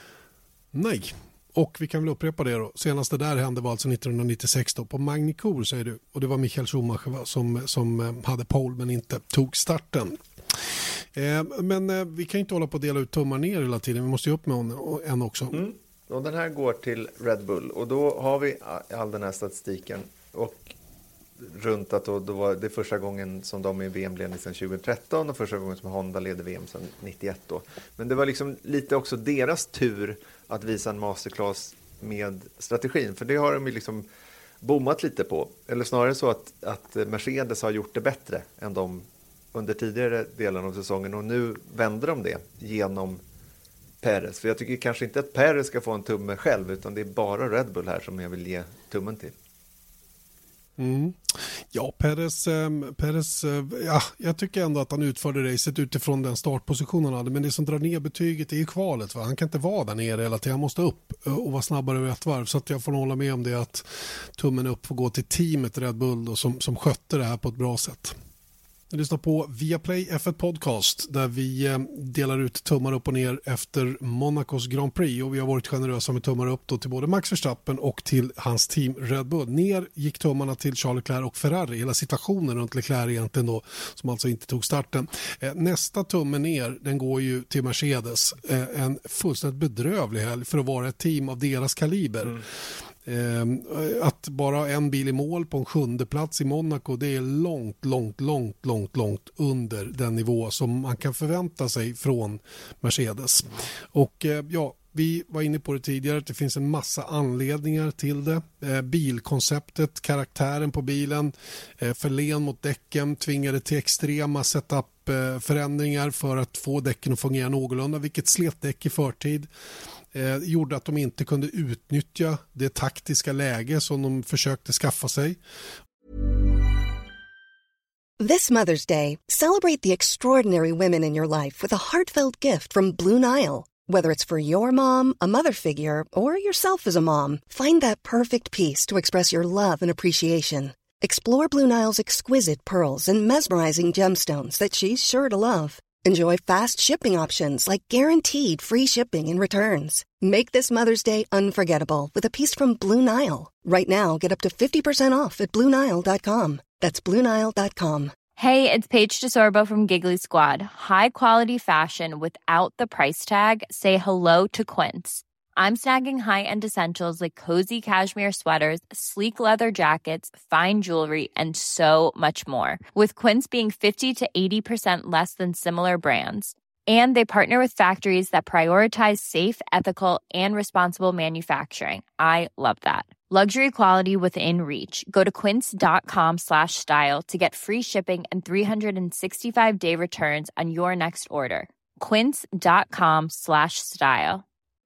Nej. Och vi kan väl upprepa det då. Senaste där hände var alltså nittonhundranittiosex då på Magny-Cours säger du. Och det var Michael Schumacher som, som hade pole men inte tog starten. Eh, men eh, vi kan inte hålla på att dela ut tummar ner hela tiden. Vi måste ju upp med en också. Mm. Och den här går till Red Bull. Och då har vi all den här statistiken. Och runt att då, då var det första gången som de är V M-ledning sedan tjugohundratretton och första gången som Honda leder V M sedan nittioett då. Men det var liksom lite också deras tur att visa en masterclass med strategin. För det har de ju liksom bommat lite på. Eller snarare så att, att Mercedes har gjort det bättre än de under tidigare delen av säsongen. Och nu vänder de det genom Perez. För jag tycker kanske inte att Perez ska få en tumme själv utan det är bara Red Bull här som jag vill ge tummen till. Mm. Ja, Perez, eh, Perez eh, ja, jag tycker ändå att han utförde racet utifrån den startpositionen han hade, men det som drar ner betyget är ju kvalet. Va? Han kan inte vara där nere hela tiden, han måste upp och vara snabbare över ett varv, så att jag får hålla med om det att tummen upp får gå till teamet Red Bull då, som, som skötte det här på ett bra sätt. Jag lyssnar på Viaplay F ett Podcast där vi delar ut tummar upp och ner efter Monacos Grand Prix och vi har varit generösa med tummar upp då till både Max Verstappen och till hans team Red Bull. Ner gick tummarna till Charles Leclerc och Ferrari, hela situationen runt Leclerc egentligen då, som alltså inte tog starten. Nästa tumme ner, den går ju till Mercedes. En fullständigt bedrövlig helg för att vara ett team av deras kaliber. Mm. Att bara en bil i mål på en sjunde plats i Monaco, det är långt, långt, långt, långt, långt under den nivå som man kan förvänta sig från Mercedes. Och ja, vi var inne på det tidigare att det finns en massa anledningar till det. Bilkonceptet, karaktären på bilen, för len mot däcken, tvingade till extrema setup-förändringar för att få däcken att fungera någorlunda, vilket slet däck i förtid. Eh, gjorde att de inte kunde utnyttja det taktiska läge som de försökte skaffa sig. This Mother's Day, celebrate the extraordinary women in your life with a heartfelt gift from Blue Nile. Whether it's for your mom, a mother figure, or yourself as a mom, find that perfect piece to express your love and appreciation. Explore Blue Nile's exquisite pearls and mesmerizing gemstones that she's sure to love. Enjoy fast shipping options like guaranteed free shipping and returns. Make this Mother's Day unforgettable with a piece from Blue Nile. Right now, get up to fifty percent off at blue nile dot com. That's blue nile dot com. Hey, it's Paige DeSorbo from Giggly Squad. High quality fashion without the price tag. Say hello to Quince. I'm snagging high-end essentials like cozy cashmere sweaters, sleek leather jackets, fine jewelry, and so much more. With Quince being fifty to eighty percent less than similar brands. And they partner with factories that prioritize safe, ethical, and responsible manufacturing. I love that. Luxury quality within reach. Go to quince.com slash style to get free shipping and three sixty-five day returns on your next order. Quince.com slash style.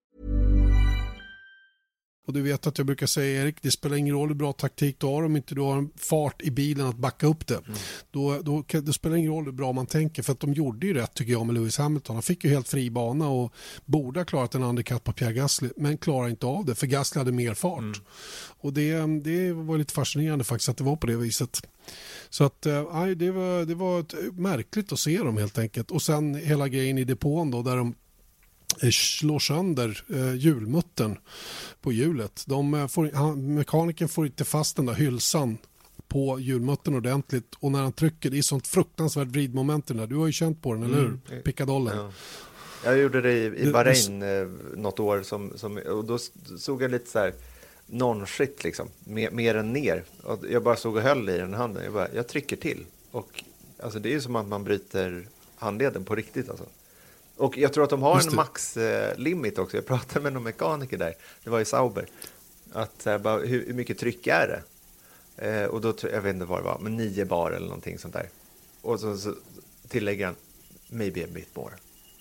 Och du vet att jag brukar säga, Erik, det spelar ingen roll hur bra taktik du har om inte du har en fart i bilen att backa upp det. Mm. Då, då kan, det spelar ingen roll hur bra man tänker, för att de gjorde ju rätt tycker jag med Lewis Hamilton. Han fick ju helt fri bana och borde ha klarat en undercut på Pierre Gasly, men klarar inte av det, för Gasly hade mer fart. Mm. Och det, det var lite fascinerande faktiskt att det var på det viset. Så att, äh, det, var, det var ett, märkligt att se dem helt enkelt. Och sen hela grejen i depån då, där de slår sönder eh, hjulmuttern på hjulet. De får, han, mekaniken får inte fast den där hylsan på hjulmuttern ordentligt, och när han trycker, det är sånt fruktansvärt vridmoment där. Du har ju känt på den, eller hur? Mm. Pickadollen. Ja. Jag gjorde det i, i Bahrain det, det... något år som, som, och då såg jag lite så här non-shit liksom, mer, mer än ner. Och jag bara såg och höll i den handen. Jag, bara, jag trycker till. Och alltså, det är ju som att man bryter handleden på riktigt alltså. Och jag tror att de har en max-limit också. Jag pratade med någon mekaniker där. Det var i Sauber. Att här, bara, hur, hur mycket tryck är det? Eh, och då, jag vet inte vad det var, men nio bar eller någonting sånt där. Och så, så tillägger han, maybe a bit more.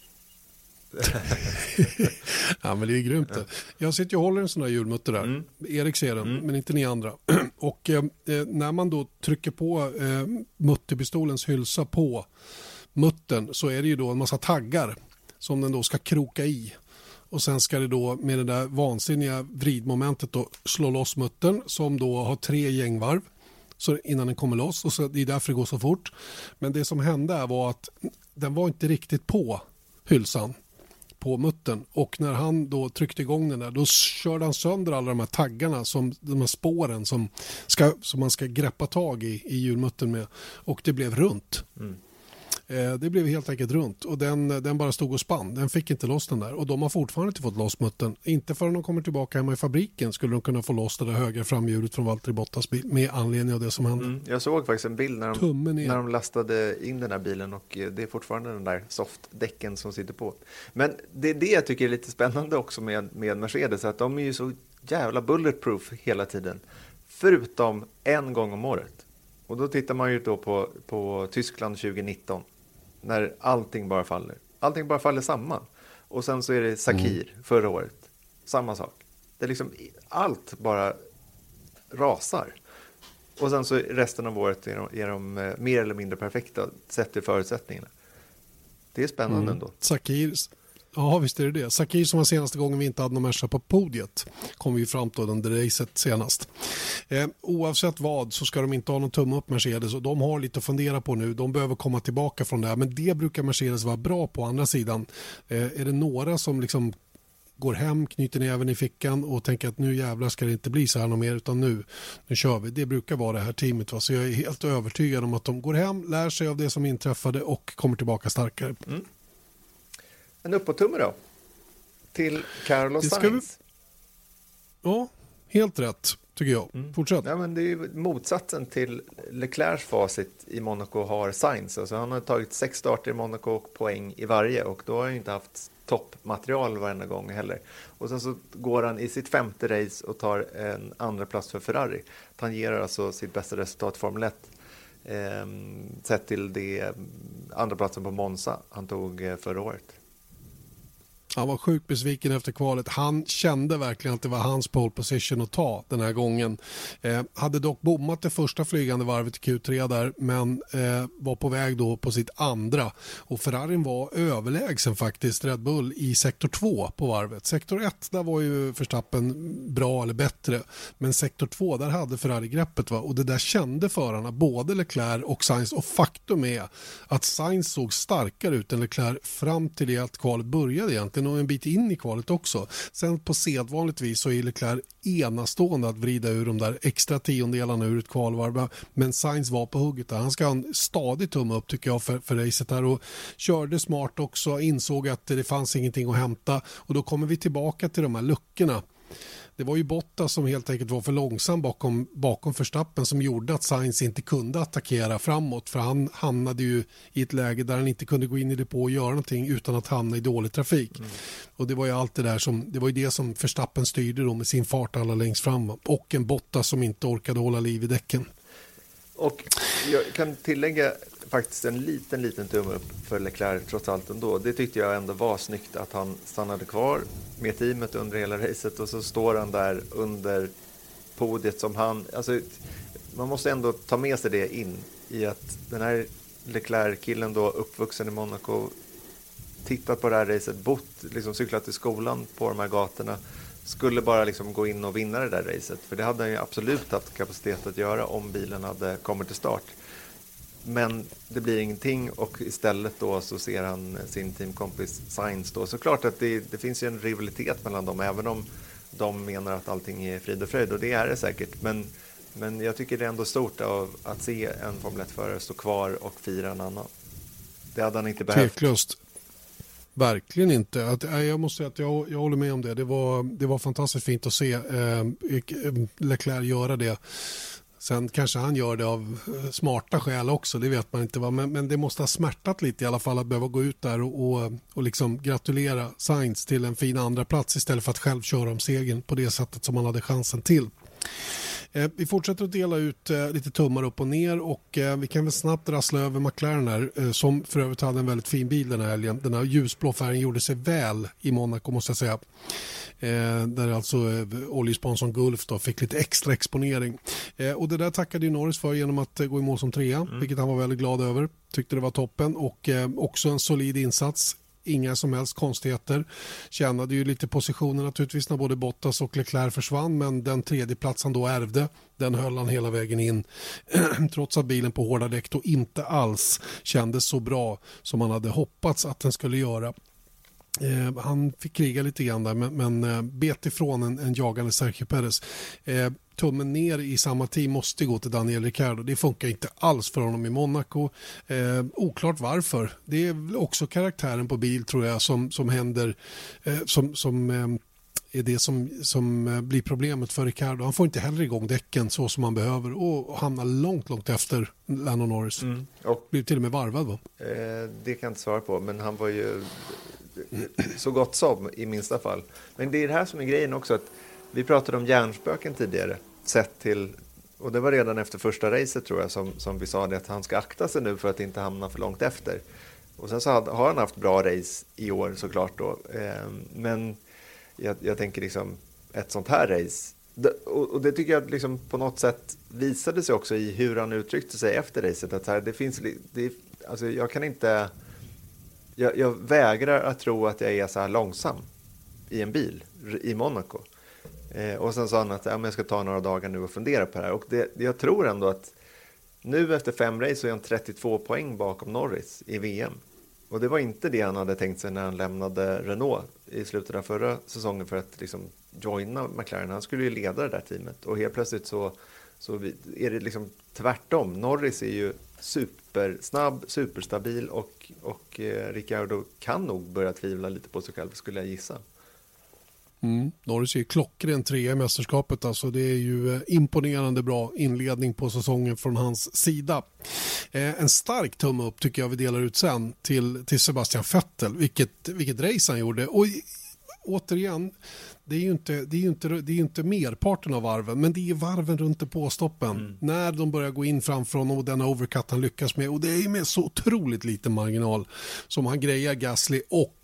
Ja, men det är grymt det. Jag sitter och håller en sån här hjulmutter där. Mm. Erik ser den, mm. men inte ni andra. Och eh, när man då trycker på eh, mutterpistolens hylsa på muttern, så är det ju då en massa taggar som den då ska kroka i. Och sen ska det då med det där vansinniga vridmomentet då slå loss muttern, som då har tre gängvarv så innan den kommer loss, och så det är därför det går så fort. Men det som hände var att den var inte riktigt på hylsan på muttern, och när han då tryckte igång den där, då körde han sönder alla de här taggarna, som de här spåren som, ska, som man ska greppa tag i i hjulmuttern med, och det blev runt. Mm. Det blev helt enkelt runt, och den, den bara stod och spann. Den fick inte loss den där, och de har fortfarande inte fått loss muttern. Inte förrän de kommer tillbaka hemma i fabriken skulle de kunna få loss det där högra framhjulet från Valtteri Bottas bil, med anledning av det som hände. Mm, jag såg faktiskt en bild när de, när de lastade in den här bilen, och det är fortfarande den där softdäcken som sitter på. Men det är det jag tycker är lite spännande också med, med Mercedes, att de är ju så jävla bulletproof hela tiden, förutom en gång om året. Och då tittar man ju då på, på Tyskland tjugonitton. När allting bara faller. Allting bara faller samman. Och sen så är det Sakir mm. förra året. Samma sak. Det är liksom, allt bara rasar. Och sen så resten av året är de, är de eh, mer eller mindre perfekta sett till förutsättningarna. Det är spännande mm. ändå. Sakir, ja visst är det det. Sakir, som var senaste gången vi inte hade någon Merca på podiet, kom vi fram till under racet senast. Eh, oavsett vad så ska de inte ha någon tumme upp Mercedes, och de har lite att fundera på nu. De behöver komma tillbaka från det här, men det brukar Mercedes vara bra på. Andra sidan, eh, är det några som liksom går hem, knyter näven i fickan och tänker att nu jävlar ska det inte bli så här något mer, utan nu, nu kör vi. Det brukar vara det här teamet. Va? Så jag är helt övertygad om att de går hem, lär sig av det som inträffade och kommer tillbaka starkare. Mm. En uppåttumme då till Carlos Sainz. Vi... Ja, helt rätt tycker jag. Mm. Fortsätt. Ja, men det är ju motsatsen till Leclercs facit i Monaco har Sainz. Alltså han har tagit sex starter i Monaco och poäng i varje, och då har han ju inte haft toppmaterial varenda gång heller. Och sen så går han i sitt femte race och tar en andra plats för Ferrari. Tangerar alltså sitt bästa resultat i Formel ett. Eh, sett till det andra platsen på Monza han tog eh, förra året. Han var sjukt besviken efter kvalet. Han kände verkligen att det var hans pole position att ta den här gången. Eh, hade dock bommat det första flygande varvet i Q tre där, men eh, var på väg då på sitt andra. Och Ferrarin var överlägsen faktiskt Red Bull i sektor två på varvet. Sektor ett, där var ju Verstappen bra eller bättre. Men sektor två, där hade Ferrari greppet. Va? Och det där kände förarna, både Leclerc och Sainz. Och faktum är att Sainz såg starkare ut än Leclerc fram till det att kvalet började egentligen, och en bit in i kvalet också. Sen på sedvanligt vis så är Leclerc enastående att vrida ur de där extra tiondelarna ur ett kvalvarv, men Sainz var på hugget där. Han ska ha en stadig tumme upp tycker jag för, för racet här, och körde smart också, insåg att det fanns ingenting att hämta, och då kommer vi tillbaka till de här luckorna. Det var ju Bottas som helt enkelt var för långsam bakom, bakom Verstappen, som gjorde att Sainz inte kunde attackera framåt, för han hamnade ju i ett läge där han inte kunde gå in i depå och göra någonting utan att hamna i dålig trafik. Mm. Och det var ju allt det där som, det var ju det som Verstappen styrde då med sin fart alla längst fram, och en Bottas som inte orkade hålla liv i däcken. Och jag kan tillägga faktiskt en liten, liten tumme upp för Leclerc trots allt ändå. Det tyckte jag ändå var snyggt att han stannade kvar med teamet under hela racet, och så står han där under podiet som han... Alltså, man måste ändå ta med sig det in i att den här Leclerc-killen då, uppvuxen i Monaco, tittat på det här racet, bott, liksom cyklat till skolan på de här gatorna, skulle bara liksom gå in och vinna det där racet. För det hade han ju absolut haft kapacitet att göra om bilen hade kommit till start. Men det blir ingenting, och istället då så ser han sin teamkompis Sainz då. Så klart att det, det finns ju en rivalitet mellan dem, även om de menar att allting är frid och fröjd, och det är det säkert. Men, men jag tycker det är ändå stort av att se en Formel ett-förare stå kvar och fira en annan. Det hade han inte behövt. Tveklöst. Verkligen inte. Att, jag måste säga att jag, jag håller med om det. Det var, det var fantastiskt fint att se eh, Leclerc göra det. Sen kanske han gör det av smarta skäl också, det vet man inte. Va? Men, men det måste ha smärtat lite i alla fall att behöva gå ut där och, och, och liksom gratulera Sainz till en fin andra plats istället för att själv köra om segern på det sättet som han hade chansen till. Eh, vi fortsätter att dela ut eh, lite tummar upp och ner, och eh, vi kan väl snabbt rassla över McLaren här, eh, som för övrigt hade en väldigt fin bil den här helgen. Den här ljusblå färgen gjorde sig väl i Monaco, måste jag säga. Eh, där alltså eh, oljesponsorn Gulf då fick lite extra exponering. Eh, och det där tackade ju Norris för genom att eh, gå i mål som trea, mm. vilket han var väldigt glad över. Tyckte det var toppen, och eh, också en solid insats. Inga som helst konstigheter. Tjänade ju lite positioner naturligtvis när både Bottas och Leclerc försvann, men den tredje platsen då ärvde, den höll han hela vägen in. Trots att bilen på hårda däck då inte alls kändes så bra som man hade hoppats att den skulle göra. Eh, han fick kriga lite grann där, men, men eh, bet ifrån en, en jagande Sergio Perez. Eh, tummen ner i samma team måste gå till Daniel Ricciardo. Det funkar inte alls för honom i Monaco. Eh, oklart varför. Det är också karaktären på bil, tror jag, som, som händer, eh, som, som eh, är det som, som eh, blir problemet för Ricciardo. Han får inte heller igång däcken så som han behöver, och, och hamnar långt, långt efter Lando Norris. Mm. Och blir till och med varvad, va? Eh, det kan jag inte svara på, men han var ju så gott som i minsta fall. Men det är det här som är grejen också, att vi pratade om hjärnspöken tidigare, sett till, och det var redan efter första racet tror jag som, som vi sa det, att han ska akta sig nu för att inte hamna för långt efter. Och sen så har, har han haft bra race i år såklart då, eh, men jag, jag tänker liksom ett sånt här race, det, och, och det tycker jag liksom på något sätt visade sig också i hur han uttryckte sig efter racet, att här, det finns, det, alltså jag kan inte Jag, jag vägrar att tro att jag är så här långsam i en bil i Monaco. Eh, och sen sa han att ja, men jag ska ta några dagar nu och fundera på det här. Och det, jag tror ändå att nu efter fem race så är han trettiotvå poäng bakom Norris i V M. Och det var inte det han hade tänkt sig när han lämnade Renault i slutet av förra säsongen för att liksom joina McLaren. Han skulle ju leda det där teamet. Och helt plötsligt så, så är det liksom tvärtom. Norris är ju supersnabb, superstabil, och, och eh, Ricciardo kan nog börja tvivla lite på sig själv, skulle jag gissa. Mm. Norris är ju klockren trea i mästerskapet, alltså det är ju eh, imponerande bra inledning på säsongen från hans sida. Eh, en stark tumme upp tycker jag vi delar ut sen till, till Sebastian Vettel, vilket, vilket race han gjorde. Och i, återigen, det är ju inte, det är ju inte, det är ju inte merparten av varven, men det är varven runt depåstoppen. Mm. När de börjar gå in framför honom och den overcut han lyckas med, och det är med så otroligt liten marginal som han grejar Gasly och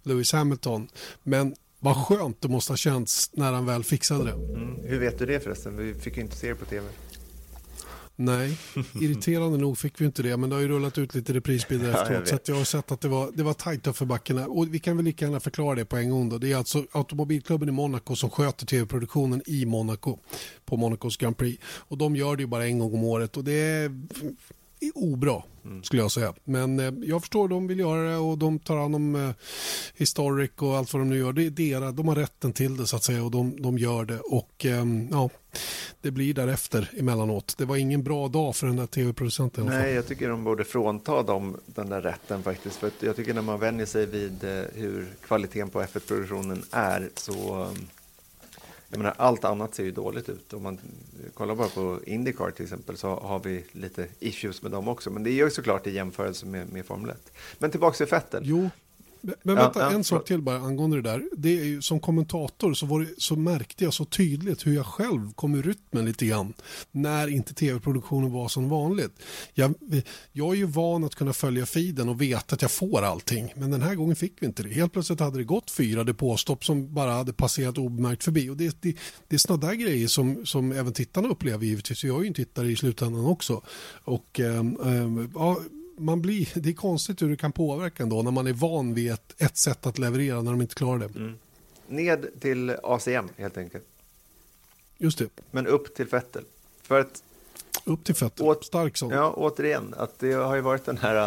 Lewis Hamilton. Men vad skönt det måste ha känts när han väl fixade det. Mm. Hur vet du det förresten? Vi fick ju inte se det på tv. Nej, irriterande nog fick vi inte det, men det har ju rullat ut lite reprisbilder Ja, efteråt, så att jag har sett att det var, det var tajt för backarna. Och vi kan väl lika gärna förklara det på en gång då. Det är alltså automobilklubben i Monaco som sköter tv-produktionen i Monaco på Monacos Grand Prix. Och de gör det ju bara en gång om året och det är obra, skulle jag säga. Men eh, jag förstår, de vill göra det och de tar hand om eh, historic och allt vad de nu gör. Det är deras, de har rätten till det så att säga och de, de gör det. Och eh, ja, det blir därefter emellanåt. Det var ingen bra dag för den där tv-producenten. Nej, jag tycker de borde frånta dem den där rätten faktiskt. För jag tycker när man vänjer sig vid eh, hur kvaliteten på F ett-produktionen är så... Um, jag menar, allt annat ser ju dåligt ut. Om man kollar bara på IndyCar till exempel så har vi lite issues med dem också. Men det är ju såklart i jämförelse med, med Formel ett. Men tillbaka till Vettel. Jo, men vänta, ja, ja, en sak till bara angående det där. Det är ju, som kommentator så, var det, så märkte jag så tydligt hur jag själv kom ur rytmen lite grann när inte tv-produktionen var som vanligt. Jag, jag är ju van att kunna följa feeden och veta att jag får allting, men den här gången fick vi inte det. Helt plötsligt hade det gått fyra depåstopp som bara hade passerat obemärkt förbi och det, det, det är sådana där grejer som, som även tittarna upplever givetvis. Jag är ju en tittare i slutändan också och ähm, ähm, ja, man blir, det är konstigt hur det kan påverka ändå när man är van vid ett, ett sätt att leverera när de inte klarar det. Mm. Ned till A C M helt enkelt. Just det. Men upp till Vettel. För att upp till Vettel. Åt, stark sån. Ja, återigen att det har ju varit den här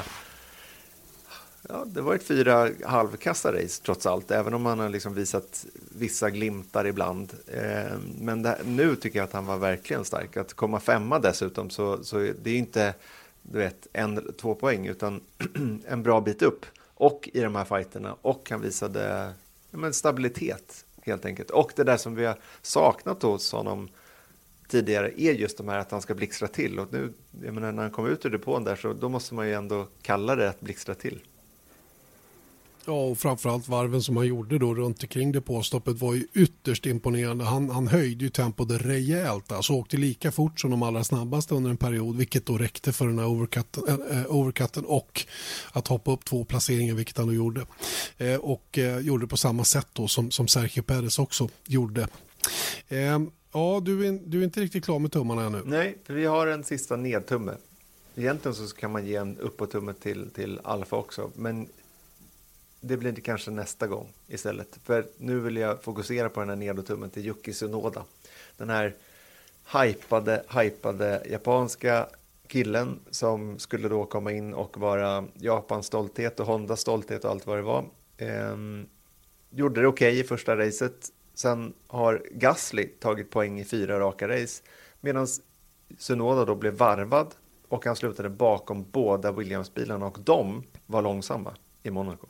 ja, det har varit fyra halvkassa race trots allt, även om man har liksom visat vissa glimtar ibland. Eh, men det, nu tycker jag att han var verkligen stark. Att komma femma dessutom så, så det är inte du vet, en, två poäng utan en bra bit upp och i de här fighterna och han visade ja, men stabilitet helt enkelt. Och det där som vi har saknat hos honom tidigare är just de här att han ska blixtra till och nu, jag menar, när han kom ut ur depån där så då måste man ju ändå kalla det att blixtra till. Ja, och framförallt varven som han gjorde då runt omkring depåstoppet var ju ytterst imponerande. Han, han höjde ju tempot rejält, alltså åkte lika fort som de allra snabbaste under en period, vilket då räckte för den här overcutten, äh, overcutten och att hoppa upp två placeringar, vilket han då gjorde. Eh, och eh, gjorde det på samma sätt då som, som Sergio Perez också gjorde. Eh, ja, du är, du är inte riktigt klar med tummarna ännu. Nej, för vi har en sista nedtumme. Egentligen så kan man ge en uppåttumme till, till Alfa också, men det blir det kanske nästa gång istället. För nu vill jag fokusera på den här nedåtummen till Yuki Tsunoda. Den här hypade, hypade japanska killen som skulle då komma in och vara Japans stolthet och Hondas stolthet och allt vad det var. Ehm, gjorde det okej okay i första racet. Sen har Gasly tagit poäng i fyra raka race. Medan Tsunoda då blev varvad och han slutade bakom båda Williams-bilarna och de var långsamma i Monaco.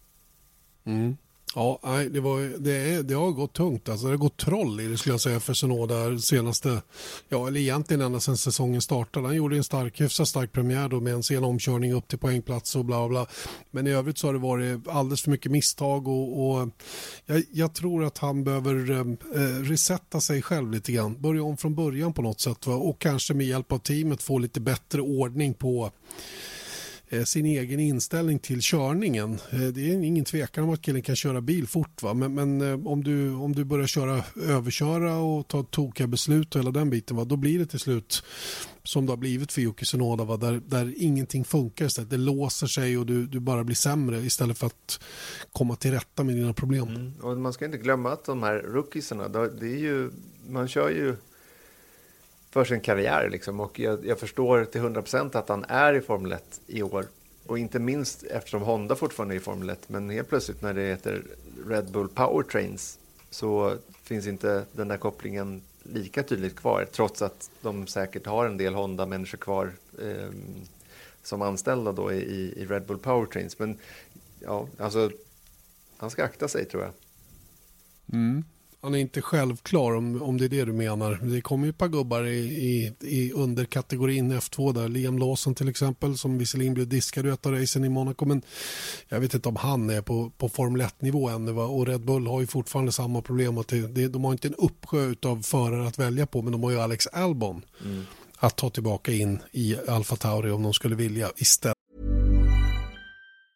Mm. Ja, nej, det, var, det, är, det har gått tungt. Alltså, det har gått troll i det skulle jag säga för Tsunoda senaste, ja eller egentligen ända sedan säsongen startade. Han gjorde en stark, hyfsat stark premiär då med en sen omkörning upp till poängplats och bla bla. Men i övrigt så har det varit alldeles för mycket misstag och, och jag, jag tror att han behöver eh, resetta sig själv lite grann. Börja om från början på något sätt va? Och kanske med hjälp av teamet få lite bättre ordning på sin egen inställning till körningen. Det är ingen tvekan om att killen kan köra bil fort va? Men, men om, du, om du börjar köra överköra och ta tokiga beslut och hela den biten va? Då blir det till slut som det har blivit för Yuki Tsunoda va? Där, där ingenting funkar istället. Det låser sig och du, du bara blir sämre istället för att komma till rätta med dina problem. Mm. Och man ska inte glömma att de här rookiesarna, det är ju, man kör ju för sin karriär liksom. Och jag, jag förstår till hundra procent att han är i Formel ett i år. Och inte minst eftersom Honda fortfarande är i Formel ett. Men helt plötsligt när det heter Red Bull Powertrains så finns inte den där kopplingen lika tydligt kvar. Trots att de säkert har en del Honda-människor kvar eh, som anställda då i, i Red Bull Powertrains. Men ja, alltså han ska akta sig tror jag. Mm. Han är inte självklar om, om det är det du menar. Det kommer ju ett par gubbar i, i, i underkategorin F två där. Liam Lawson till exempel som visserligen blev diskad i ett av racen i Monaco. Men jag vet inte om han är på, på Formel ett-nivå ännu. Va? Och Red Bull har ju fortfarande samma problem. Att det, det, de har inte en uppsjö av förare att välja på. Men de har ju Alex Albon mm. att ta tillbaka in i Alfa Tauri om de skulle vilja istället.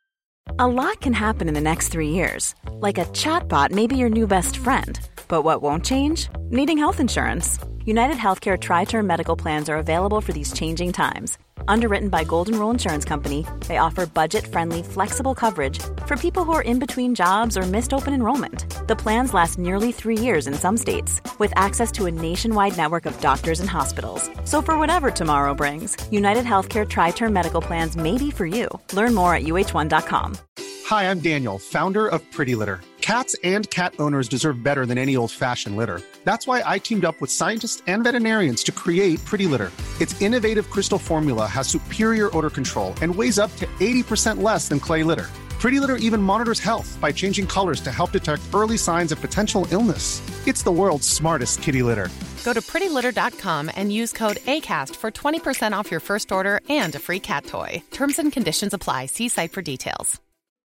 A lot can happen in the next three years. Like a chatbot may be your new best friend. But what won't change? Needing health insurance. United Healthcare Tri-Term Medical Plans are available for these changing times. Underwritten by Golden Rule Insurance Company, they offer budget-friendly, flexible coverage for people who are in between jobs or missed open enrollment. The plans last nearly three years in some states, with access to a nationwide network of doctors and hospitals. So for whatever tomorrow brings, United Healthcare Tri-Term Medical Plans may be for you. Learn more at U H one dot com. Hi, I'm Daniel, founder of Pretty Litter. Cats and cat owners deserve better than any old-fashioned litter. That's why I teamed up with scientists and veterinarians to create Pretty Litter. Its innovative crystal formula has superior odor control and weighs up to eighty percent less than clay litter. Pretty Litter even monitors health by changing colors to help detect early signs of potential illness. It's the world's smartest kitty litter. Go to pretty litter dot com and use code ACAST for twenty percent off your first order and a free cat toy. Terms and conditions apply. See site for details.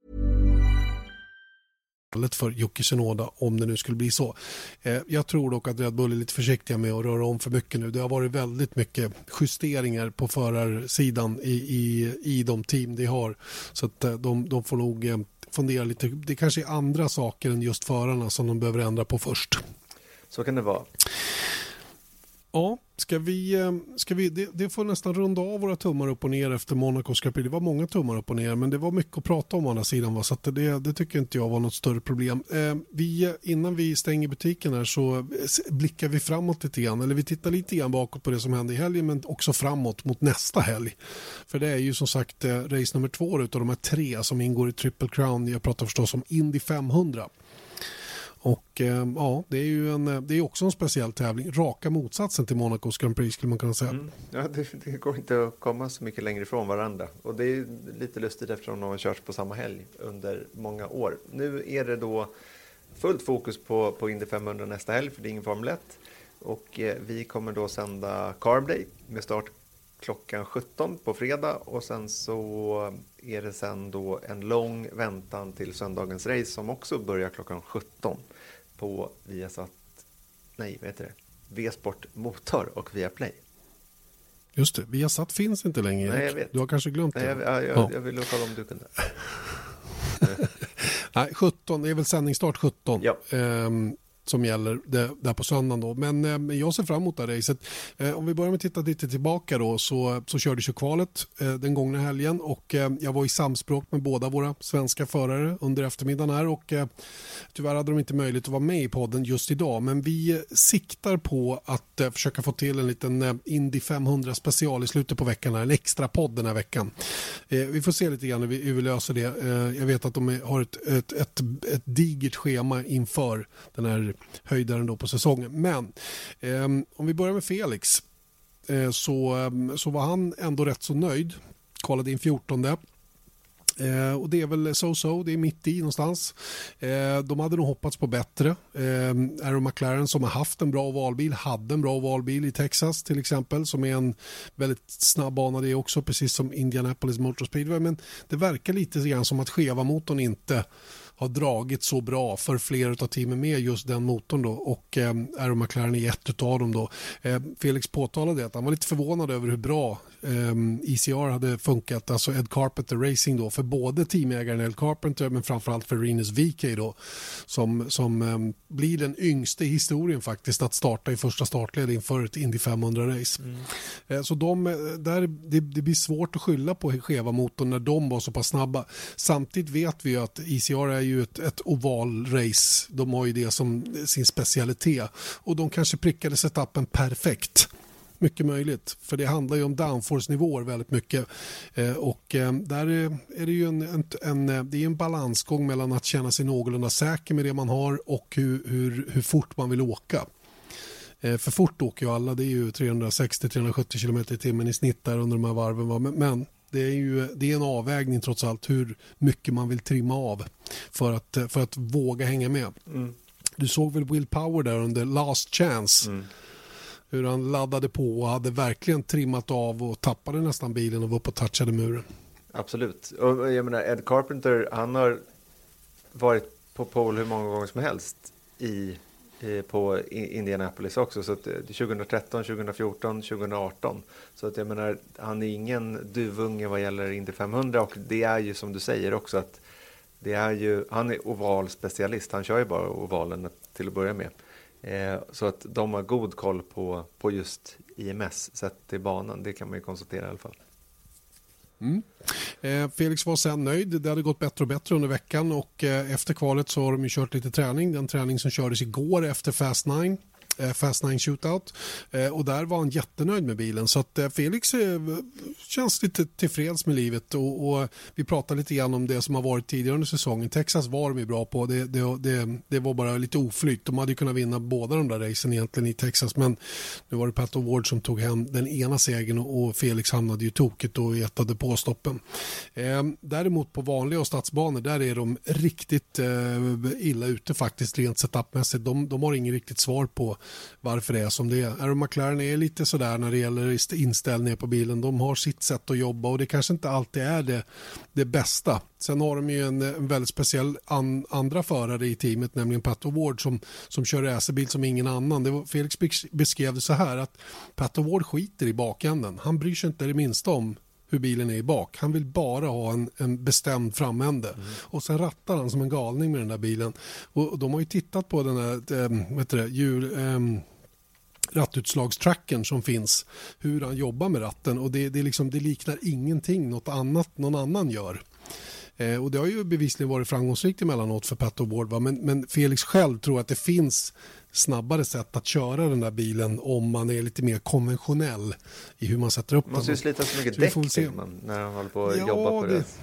För Yuki Tsunoda om det nu skulle bli så. Eh, jag tror dock att Red Bull är lite försiktiga med att röra om för mycket nu. Det har varit väldigt mycket justeringar på förarsidan i, i, i de team de har. Så att eh, de, de får nog eh, fundera lite. Det kanske är andra saker än just förarna som de behöver ändra på först. Så kan det vara. Ja, ska vi, ska vi det, det får nästan runda av våra tummar upp och ner efter Monacos Grand Prix. Det var många tummar upp och ner, men det var mycket att prata om å andra sidan. Va? Så att det, det tycker inte jag var något större problem. Eh, vi, innan vi stänger butiken här så blickar vi framåt lite grann. Eller vi tittar lite grann bakåt på det som hände i helgen, men också framåt mot nästa helg. För det är ju som sagt eh, race nummer två utav de här tre som ingår i Triple Crown. Jag pratar förstås om Indy femhundra. Och eh, ja, det är ju en, det är också en speciell tävling. Raka motsatsen till Monacos Grand Prix skulle man kunna säga. Mm. Ja, det, det går inte att komma så mycket längre ifrån varandra. Och det är lite lustigt eftersom de har kört på samma helg under många år. Nu är det då fullt fokus på, på Indy femhundra nästa helg, för det är ingen Formel ett. Och eh, vi kommer då sända Carb Day med start klockan sjutton på fredag. Och sen så är det sen då en lång väntan till söndagens race som också börjar klockan sjutton på Viasat, nej vad heter det, V-sport Motor och Viaplay. Just det, Viasat finns inte längre. Nej, jag vet. Du har kanske glömt det. Nej, jag, jag, jag, ja. jag vill kolla om du kunde. Nej, sjutton, det är väl sändningsstart sjutton. Ja. Ehm, som gäller det, där på söndagen då. Men eh, jag ser fram emot det här racet. Eh, om vi börjar med att titta lite tillbaka då, så, så körde ju kvalet eh, den gångna helgen och eh, jag var i samspråk med båda våra svenska förare under eftermiddagen här och eh, tyvärr hade de inte möjlighet att vara med i podden just idag, men vi siktar på att eh, försöka få till en liten eh, Indy femhundra special i slutet på veckan här, en extra podd den här veckan. Eh, vi får se lite grann hur vi, hur vi löser det. Eh, jag vet att de har ett, ett, ett, ett digert schema inför den här höjdaren då på säsongen. Men eh, om vi börjar med Felix eh, så, eh, så var han ändå rätt så nöjd. Kollade in fjortonde. Eh, och det är väl so-so, det är mitt i någonstans. Eh, de hade nog hoppats på bättre. Eh, Aaron McLaren som har haft en bra valbil, hade en bra valbil i Texas till exempel, som är en väldigt snabb bana det också, precis som Indianapolis Motor Speedway. Men det verkar lite grann som att Cheva-motorn inte har dragit så bra för flera av teamen med just den motorn då, och eh, Aaron McLaren är ett av dem då. Eh, Felix påtalade att han var lite förvånad över hur bra eh, E C R hade funkat, alltså Ed Carpenter Racing då, för både teamägaren Ed Carpenter men framförallt för Rinus V K då, som, som eh, blir den yngste i historien faktiskt att starta i första startled inför ett Indy femhundra-race. Mm. Eh, så de, där, det, det blir svårt att skylla på Cheva-motorn när de var så pass snabba. Samtidigt vet vi ju att E C R är ju ett, ett oval-race. De har ju det som sin specialitet. Och de kanske prickade setupen perfekt. Mycket möjligt. För det handlar ju om downforce-nivåer väldigt mycket. Eh, och eh, där är, är det ju en, en, en, det är en balansgång mellan att känna sig någorlunda säker med det man har och hur, hur, hur fort man vill åka. Eh, för fort åker ju alla. Det är ju trehundrasextio till trehundrasjuttio kilometer i timmen i snitt där under de här varven. Va? Men, men det är ju det är en avvägning trots allt hur mycket man vill trimma av för att, för att våga hänga med. Mm. Du såg väl Will Power där under Last Chance. Mm. Hur han laddade på och hade verkligen trimmat av och tappade nästan bilen och var uppe och touchade muren. Absolut. Och jag menar, Ed Carpenter, han har varit på pole hur många gånger som helst i, på Indianapolis också, så att tjugohundratretton, tjugohundrafjorton, tjugohundraarton, så att jag menar, han är ingen duvunge vad gäller Indy femhundra, och det är ju som du säger också att det är ju, han är ovalspecialist, han kör ju bara ovalen till att börja med, eh, så att de har god koll på, på just I M S sett till banan, det kan man ju konstatera i alla fall. Mm. Eh, Felix var sen nöjd. Det hade gått bättre och bättre under veckan, och eh, efter kvalet så har de ju kört lite träning. Den träning som kördes igår efter Fast nine. Fast nine Shootout, och där var han jättenöjd med bilen, så att Felix känns lite tillfreds med livet, och, och vi pratade lite grann om det som har varit tidigare under säsongen. Texas var de ju bra på, det, det, det, det var bara lite oflyt, de hade ju kunnat vinna båda de där racen egentligen i Texas, men nu var det Pat O'Ward som tog hem den ena segern, och Felix hamnade ju tokigt och i ett av depåstoppen. Eh, däremot på vanliga och stadsbanor, där är de riktigt eh, illa ute faktiskt rent setupmässigt. De, de har ingen riktigt svar på varför det är som det är. Aaron McLaren är lite sådär när det gäller inställningar på bilen. De har sitt sätt att jobba, och det kanske inte alltid är det, det bästa. Sen har de ju en, en väldigt speciell an, andra förare i teamet, nämligen Pat O'Ward som, som kör racerbil som ingen annan. Det var, Felix beskrev det så här att Pat O'Ward skiter i bakänden. Han bryr sig inte det minsta om hur bilen är i bak. Han vill bara ha en, en bestämd framände. Mm. Och sen rattar han som en galning med den där bilen. Och, och de har ju tittat på den här äh, vet du det, djur, äh, rattutslagstracken som finns. Hur han jobbar med ratten. Och det, det, liksom, det liknar ingenting något annat någon annan gör. Eh, och det har ju bevisligen varit framgångsrikt emellanåt för Pat O'Ward, va? Men, men Felix själv tror att det finns snabbare sätt att köra den där bilen om man är lite mer konventionell i hur man sätter upp den. Man måste ju slita så mycket så däck man, när han håller på att ja, jobba på det. det.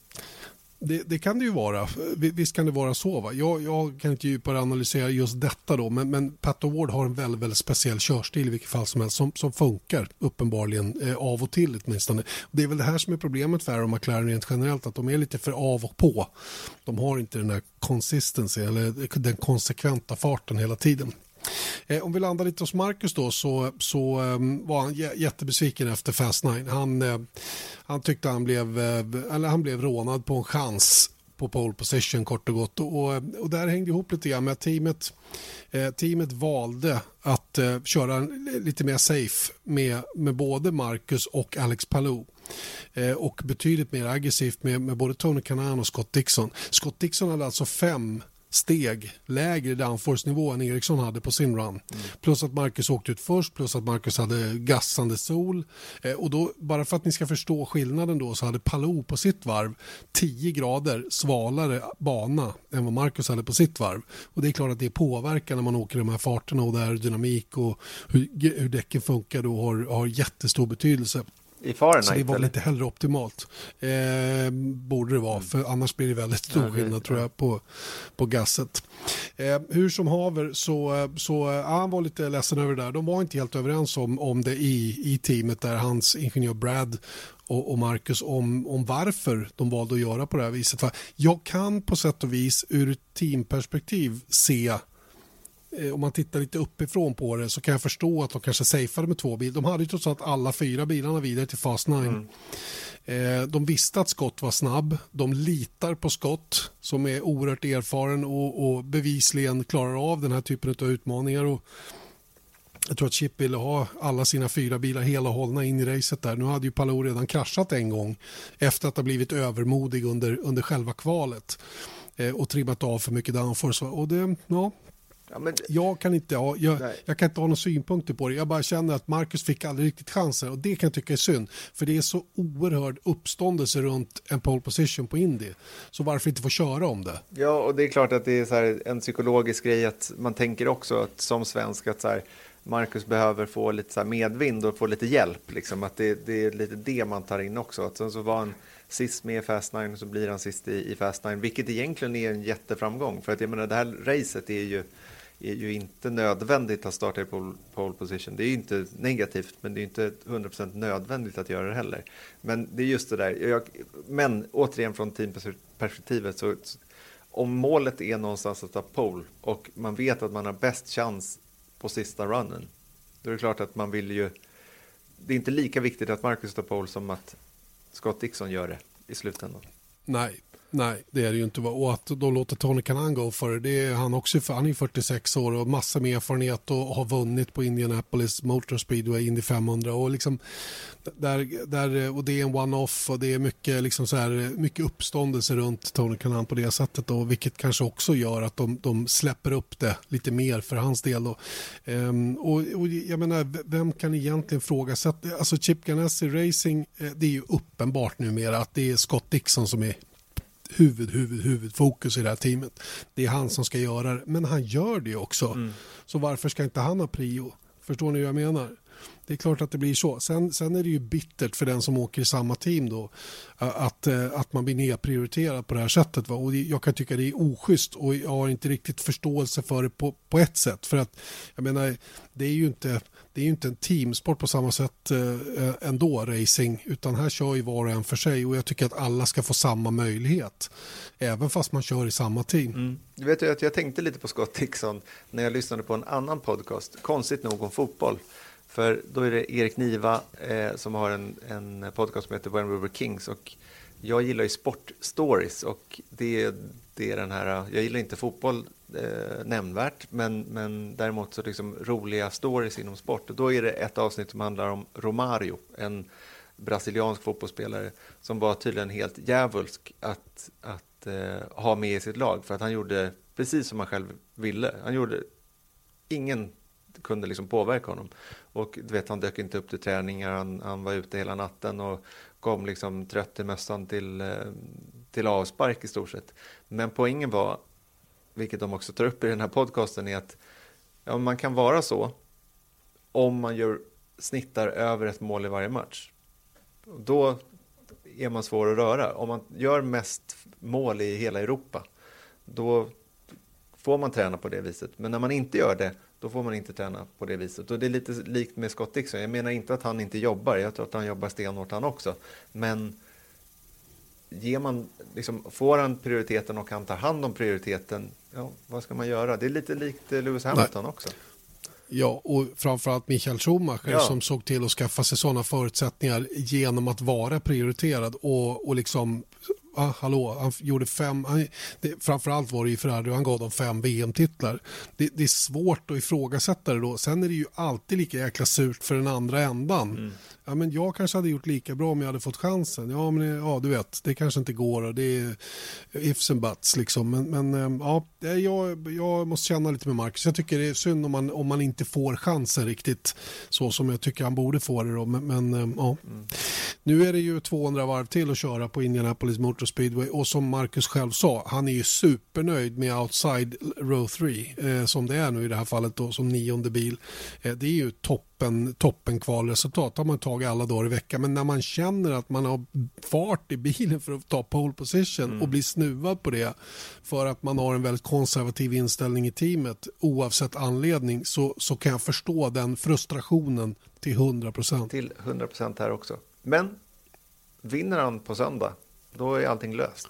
Det, det kan det ju vara. Visst kan det vara så. Va? Jag, jag kan inte djupare analysera just detta då, men, men Pat O'Ward har en väldigt, väldigt speciell körstil i vilket fall som helst som, som funkar uppenbarligen eh, av och till åtminstone. Det är väl det här som är problemet för Aaron McLaren rent generellt, att de är lite för av och på. De har inte den här consistency eller den konsekventa farten hela tiden. Eh, om vi landar lite hos Marcus då, så, så um, var han j- jättebesviken efter Fast nine. Han, eh, han tyckte han blev, eh, eller han blev rånad på en chans på pole position kort och gott. Och, och, och där hängde ihop lite grann med att teamet, eh, teamet valde att eh, köra lite mer safe med, med både Marcus och Alex Palou. Eh, och betydligt mer aggressivt med, med både Tony Kanaan och Scott Dixon. Scott Dixon hade alltså fem steg lägre downforce-nivå än Eriksson hade på sin run. Mm. Plus att Marcus åkte ut först, plus att Marcus hade gassande sol. Eh, och då, bara för att ni ska förstå skillnaden då, så hade Palou på sitt varv tio grader svalare bana än vad Marcus hade på sitt varv. Och det är klart att det påverkar när man åker de här farterna, och där dynamik och hur, hur däcken funkar då har, har jättestor betydelse. I Fahrenheit, så det var eller? lite hellre optimalt. Eh, borde det vara, mm. för annars blir det väldigt stor ja, skillnad tror jag på, på gasset. Eh, hur som haver så, så ja, han var lite ledsen över det där. De var inte helt överens om, om det i, i teamet där, hans ingenjör Brad och, och Marcus, om, om varför de valde att göra på det här viset. Jag kan på sätt och vis ur teamperspektiv se, om man tittar lite uppifrån på det, så kan jag förstå att de kanske safeade med två bilar. De hade ju trots allt alla fyra bilarna vidare till Fast nine. Mm. De visste att Scott var snabb. De litar på Scott som är oerhört erfaren och, och bevisligen klarar av den här typen av utmaningar. Och jag tror att Chip ville ha alla sina fyra bilar hela hållna in i racet där. Nu hade ju Palou redan kraschat en gång efter att ha blivit övermodig under, under själva kvalet och trimmat av för mycket downforce. Och det, ja... Ja, men... jag, kan inte ha, jag, jag kan inte ha några synpunkter på det. Jag bara känner att Marcus fick aldrig riktigt chanser, och det kan jag tycka är synd, för det är så oerhörd uppståndelse runt en pole position på Indy, så varför inte få köra om det? Ja, och det är klart att det är så här en psykologisk grej att man tänker också att som svensk att så här, Marcus behöver få lite så här medvind och få lite hjälp liksom, att det, det är lite det man tar in också, att sen så var han sist med i Fast nine, så blir han sist i, i Fast nine, vilket egentligen är en jätteframgång, för att jag menar, det här racet är ju är ju inte nödvändigt att starta i pole, pole position. Det är ju inte negativt, men det är inte hundra procent nödvändigt att göra det heller. Men det är just det där. Jag, men återigen från teamperspektivet, så om målet är någonstans att ta pole och man vet att man har bäst chans på sista runnen, då är det klart att man vill ju... Det är inte lika viktigt att Marcus tar pole som att Scott Dixon gör det i slutändan. Nej. Nej, det är det ju inte. Och att de låter Tony Kanaan gå för det, det är han också, för han är fyrtiosex år och massor med erfarenhet och har vunnit på Indianapolis Motor Speedway Indy femhundra och liksom där, där, och det är en one-off och det är mycket, liksom så här, mycket uppståndelse runt Tony Kanaan på det sättet då, vilket kanske också gör att de, de släpper upp det lite mer för hans del då. Ehm, och, och jag menar, vem kan egentligen fråga sig att, alltså Chip Ganassi Racing, det är ju uppenbart numera att det är Scott Dixon som är huvud, huvud, huvudfokus i det här teamet. Det är han som ska göra det, men han gör det också. Mm. Så varför ska inte han ha prio? Förstår ni hur jag menar? Det är klart att det blir så. Sen, sen är det ju bittert för den som åker i samma team då att, att man blir nedprioriterad på det här sättet. Va? Och jag kan tycka det är oschysst och jag har inte riktigt förståelse för det på, på ett sätt. För att, jag menar, det är ju inte, det är ju inte en teamsport på samma sätt eh, ändå, racing, utan här kör ju var och en för sig och jag tycker att alla ska få samma möjlighet. Även fast man kör i samma team. Mm. Du vet ju att jag tänkte lite på Scott Dixon när jag lyssnade på en annan podcast, konstigt nog om fotboll. För då är det Erik Niva eh, som har en, en podcast som heter When We Were Kings och jag gillar ju sportstories och det, det är den här, jag gillar inte fotboll eh, nämnvärt men, men däremot så liksom roliga stories inom sport och då är det ett avsnitt som handlar om Romario, en brasiliansk fotbollsspelare som var tydligen helt djävulsk att, att eh, ha med i sitt lag för att han gjorde precis som han själv ville. Han gjorde, ingen kunde liksom påverka honom. Och du vet, han dök inte upp till träningar, han, han var ute hela natten och kom liksom trött i mössan till, till avspark i stort sett. Men poängen var, vilket de också tar upp i den här podcasten, är att ja, man kan vara så om man gör snittar över ett mål i varje match. Då är man svår att röra. Om man gör mest mål i hela Europa, då får man träna på det viset. Men när man inte gör det, då får man inte träna på det viset. Och det är lite likt med Scott Dixon. Jag menar inte att han inte jobbar. Jag tror att han jobbar stenhårt han också. Men ger man, liksom, får han prioriteten och kan ta hand om prioriteten, ja, vad ska man göra? Det är lite likt Lewis Hamilton. Nej. Också. Ja, och framförallt Michael Schumacher ja. som såg till att skaffa sig sådana förutsättningar genom att vara prioriterad och, och liksom... Ah, hallå, han gjorde fem, han, det, framförallt var det ju Ferrari och han gav dem fem V M-titlar. Det, det är svårt att ifrågasätta det då. Sen är det ju alltid lika jäkla surt för den andra ändan. Mm. Ja, men jag kanske hade gjort lika bra om jag hade fått chansen. Ja, men ja, du vet, det kanske inte går och det är ifs and buts liksom. Men, men ja, jag, jag måste känna lite med Marcus. Jag tycker det är synd om man, om man inte får chansen riktigt så som jag tycker han borde få det då. Men, men ja, mm. Nu är det ju tvåhundra varv till att köra på Indianapolis Motor Speedway och som Marcus själv sa, han är ju supernöjd med outside row tre eh, som det är nu i det här fallet då, som nionde bil. Eh, det är ju toppen, toppen kvalresultat. Har man tagit alla dagar i veckan, men när man känner att man har fart i bilen för att ta pole position mm. och bli snuvad på det för att man har en väldigt konservativ inställning i teamet oavsett anledning, så, så kan jag förstå den frustrationen till hundra procent. Till hundra procent här också. Men vinner han på söndag, då är allting löst.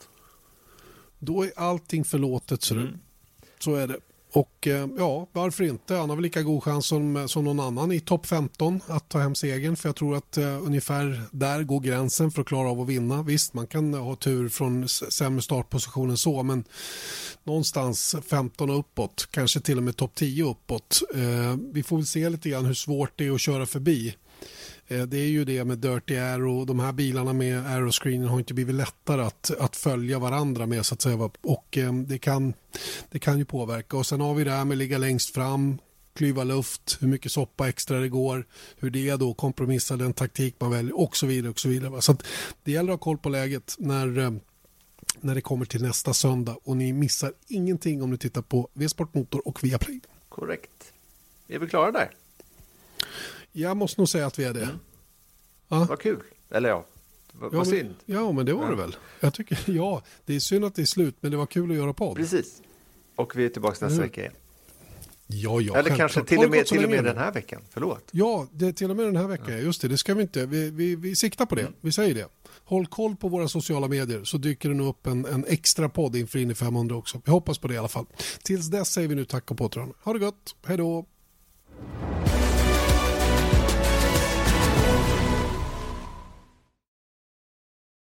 Då är allting förlåtet, så, mm. så är det. Och ja, varför inte? Han har väl lika god chans som, som någon annan i topp femton att ta hem segern. För jag tror att uh, ungefär där går gränsen för att klara av att vinna. Visst, man kan ha tur från sämre startpositionen så, men någonstans femton och uppåt, kanske till och med topp tio uppåt. Uh, vi får väl se lite grann hur svårt det är att köra förbi. Det är ju det med Dirty Aero, de här bilarna med aeroscreen har inte blivit lättare att, att följa varandra med så att säga, och eh, det, kan, det kan ju påverka. Och sen har vi det här med att ligga längst fram, klyva luft, hur mycket soppa extra det går, hur det då kompromissar den taktik man väljer och så vidare och så vidare. Så att det gäller att ha koll på läget när, eh, när det kommer till nästa söndag, och ni missar ingenting om ni tittar på V-Sport Motor och Viaplay. Korrekt. Är vi klara där? Jag måste nog säga att vi är det. Mm. Ja. Vad kul. Eller ja, vad, ja, vad men, synd. Ja, men det var ja. det väl. Jag tycker, ja, det är synd att det är slut, men det var kul att göra podd. Precis. Och vi är tillbaka nästa mm. vecka igen. Ja, ja. Eller kanske till och med, till och med den här veckan. Förlåt. Ja, det är till och med den här veckan. Ja. Just det, det ska vi inte. Vi, vi, vi siktar på det. Mm. Vi säger det. Håll koll på våra sociala medier, så dyker det nog upp en, en extra podd inför Indy femhundra också. Vi hoppas på det i alla fall. Tills dess säger vi nu tack och påtrörande. Ha det gott. Hej då.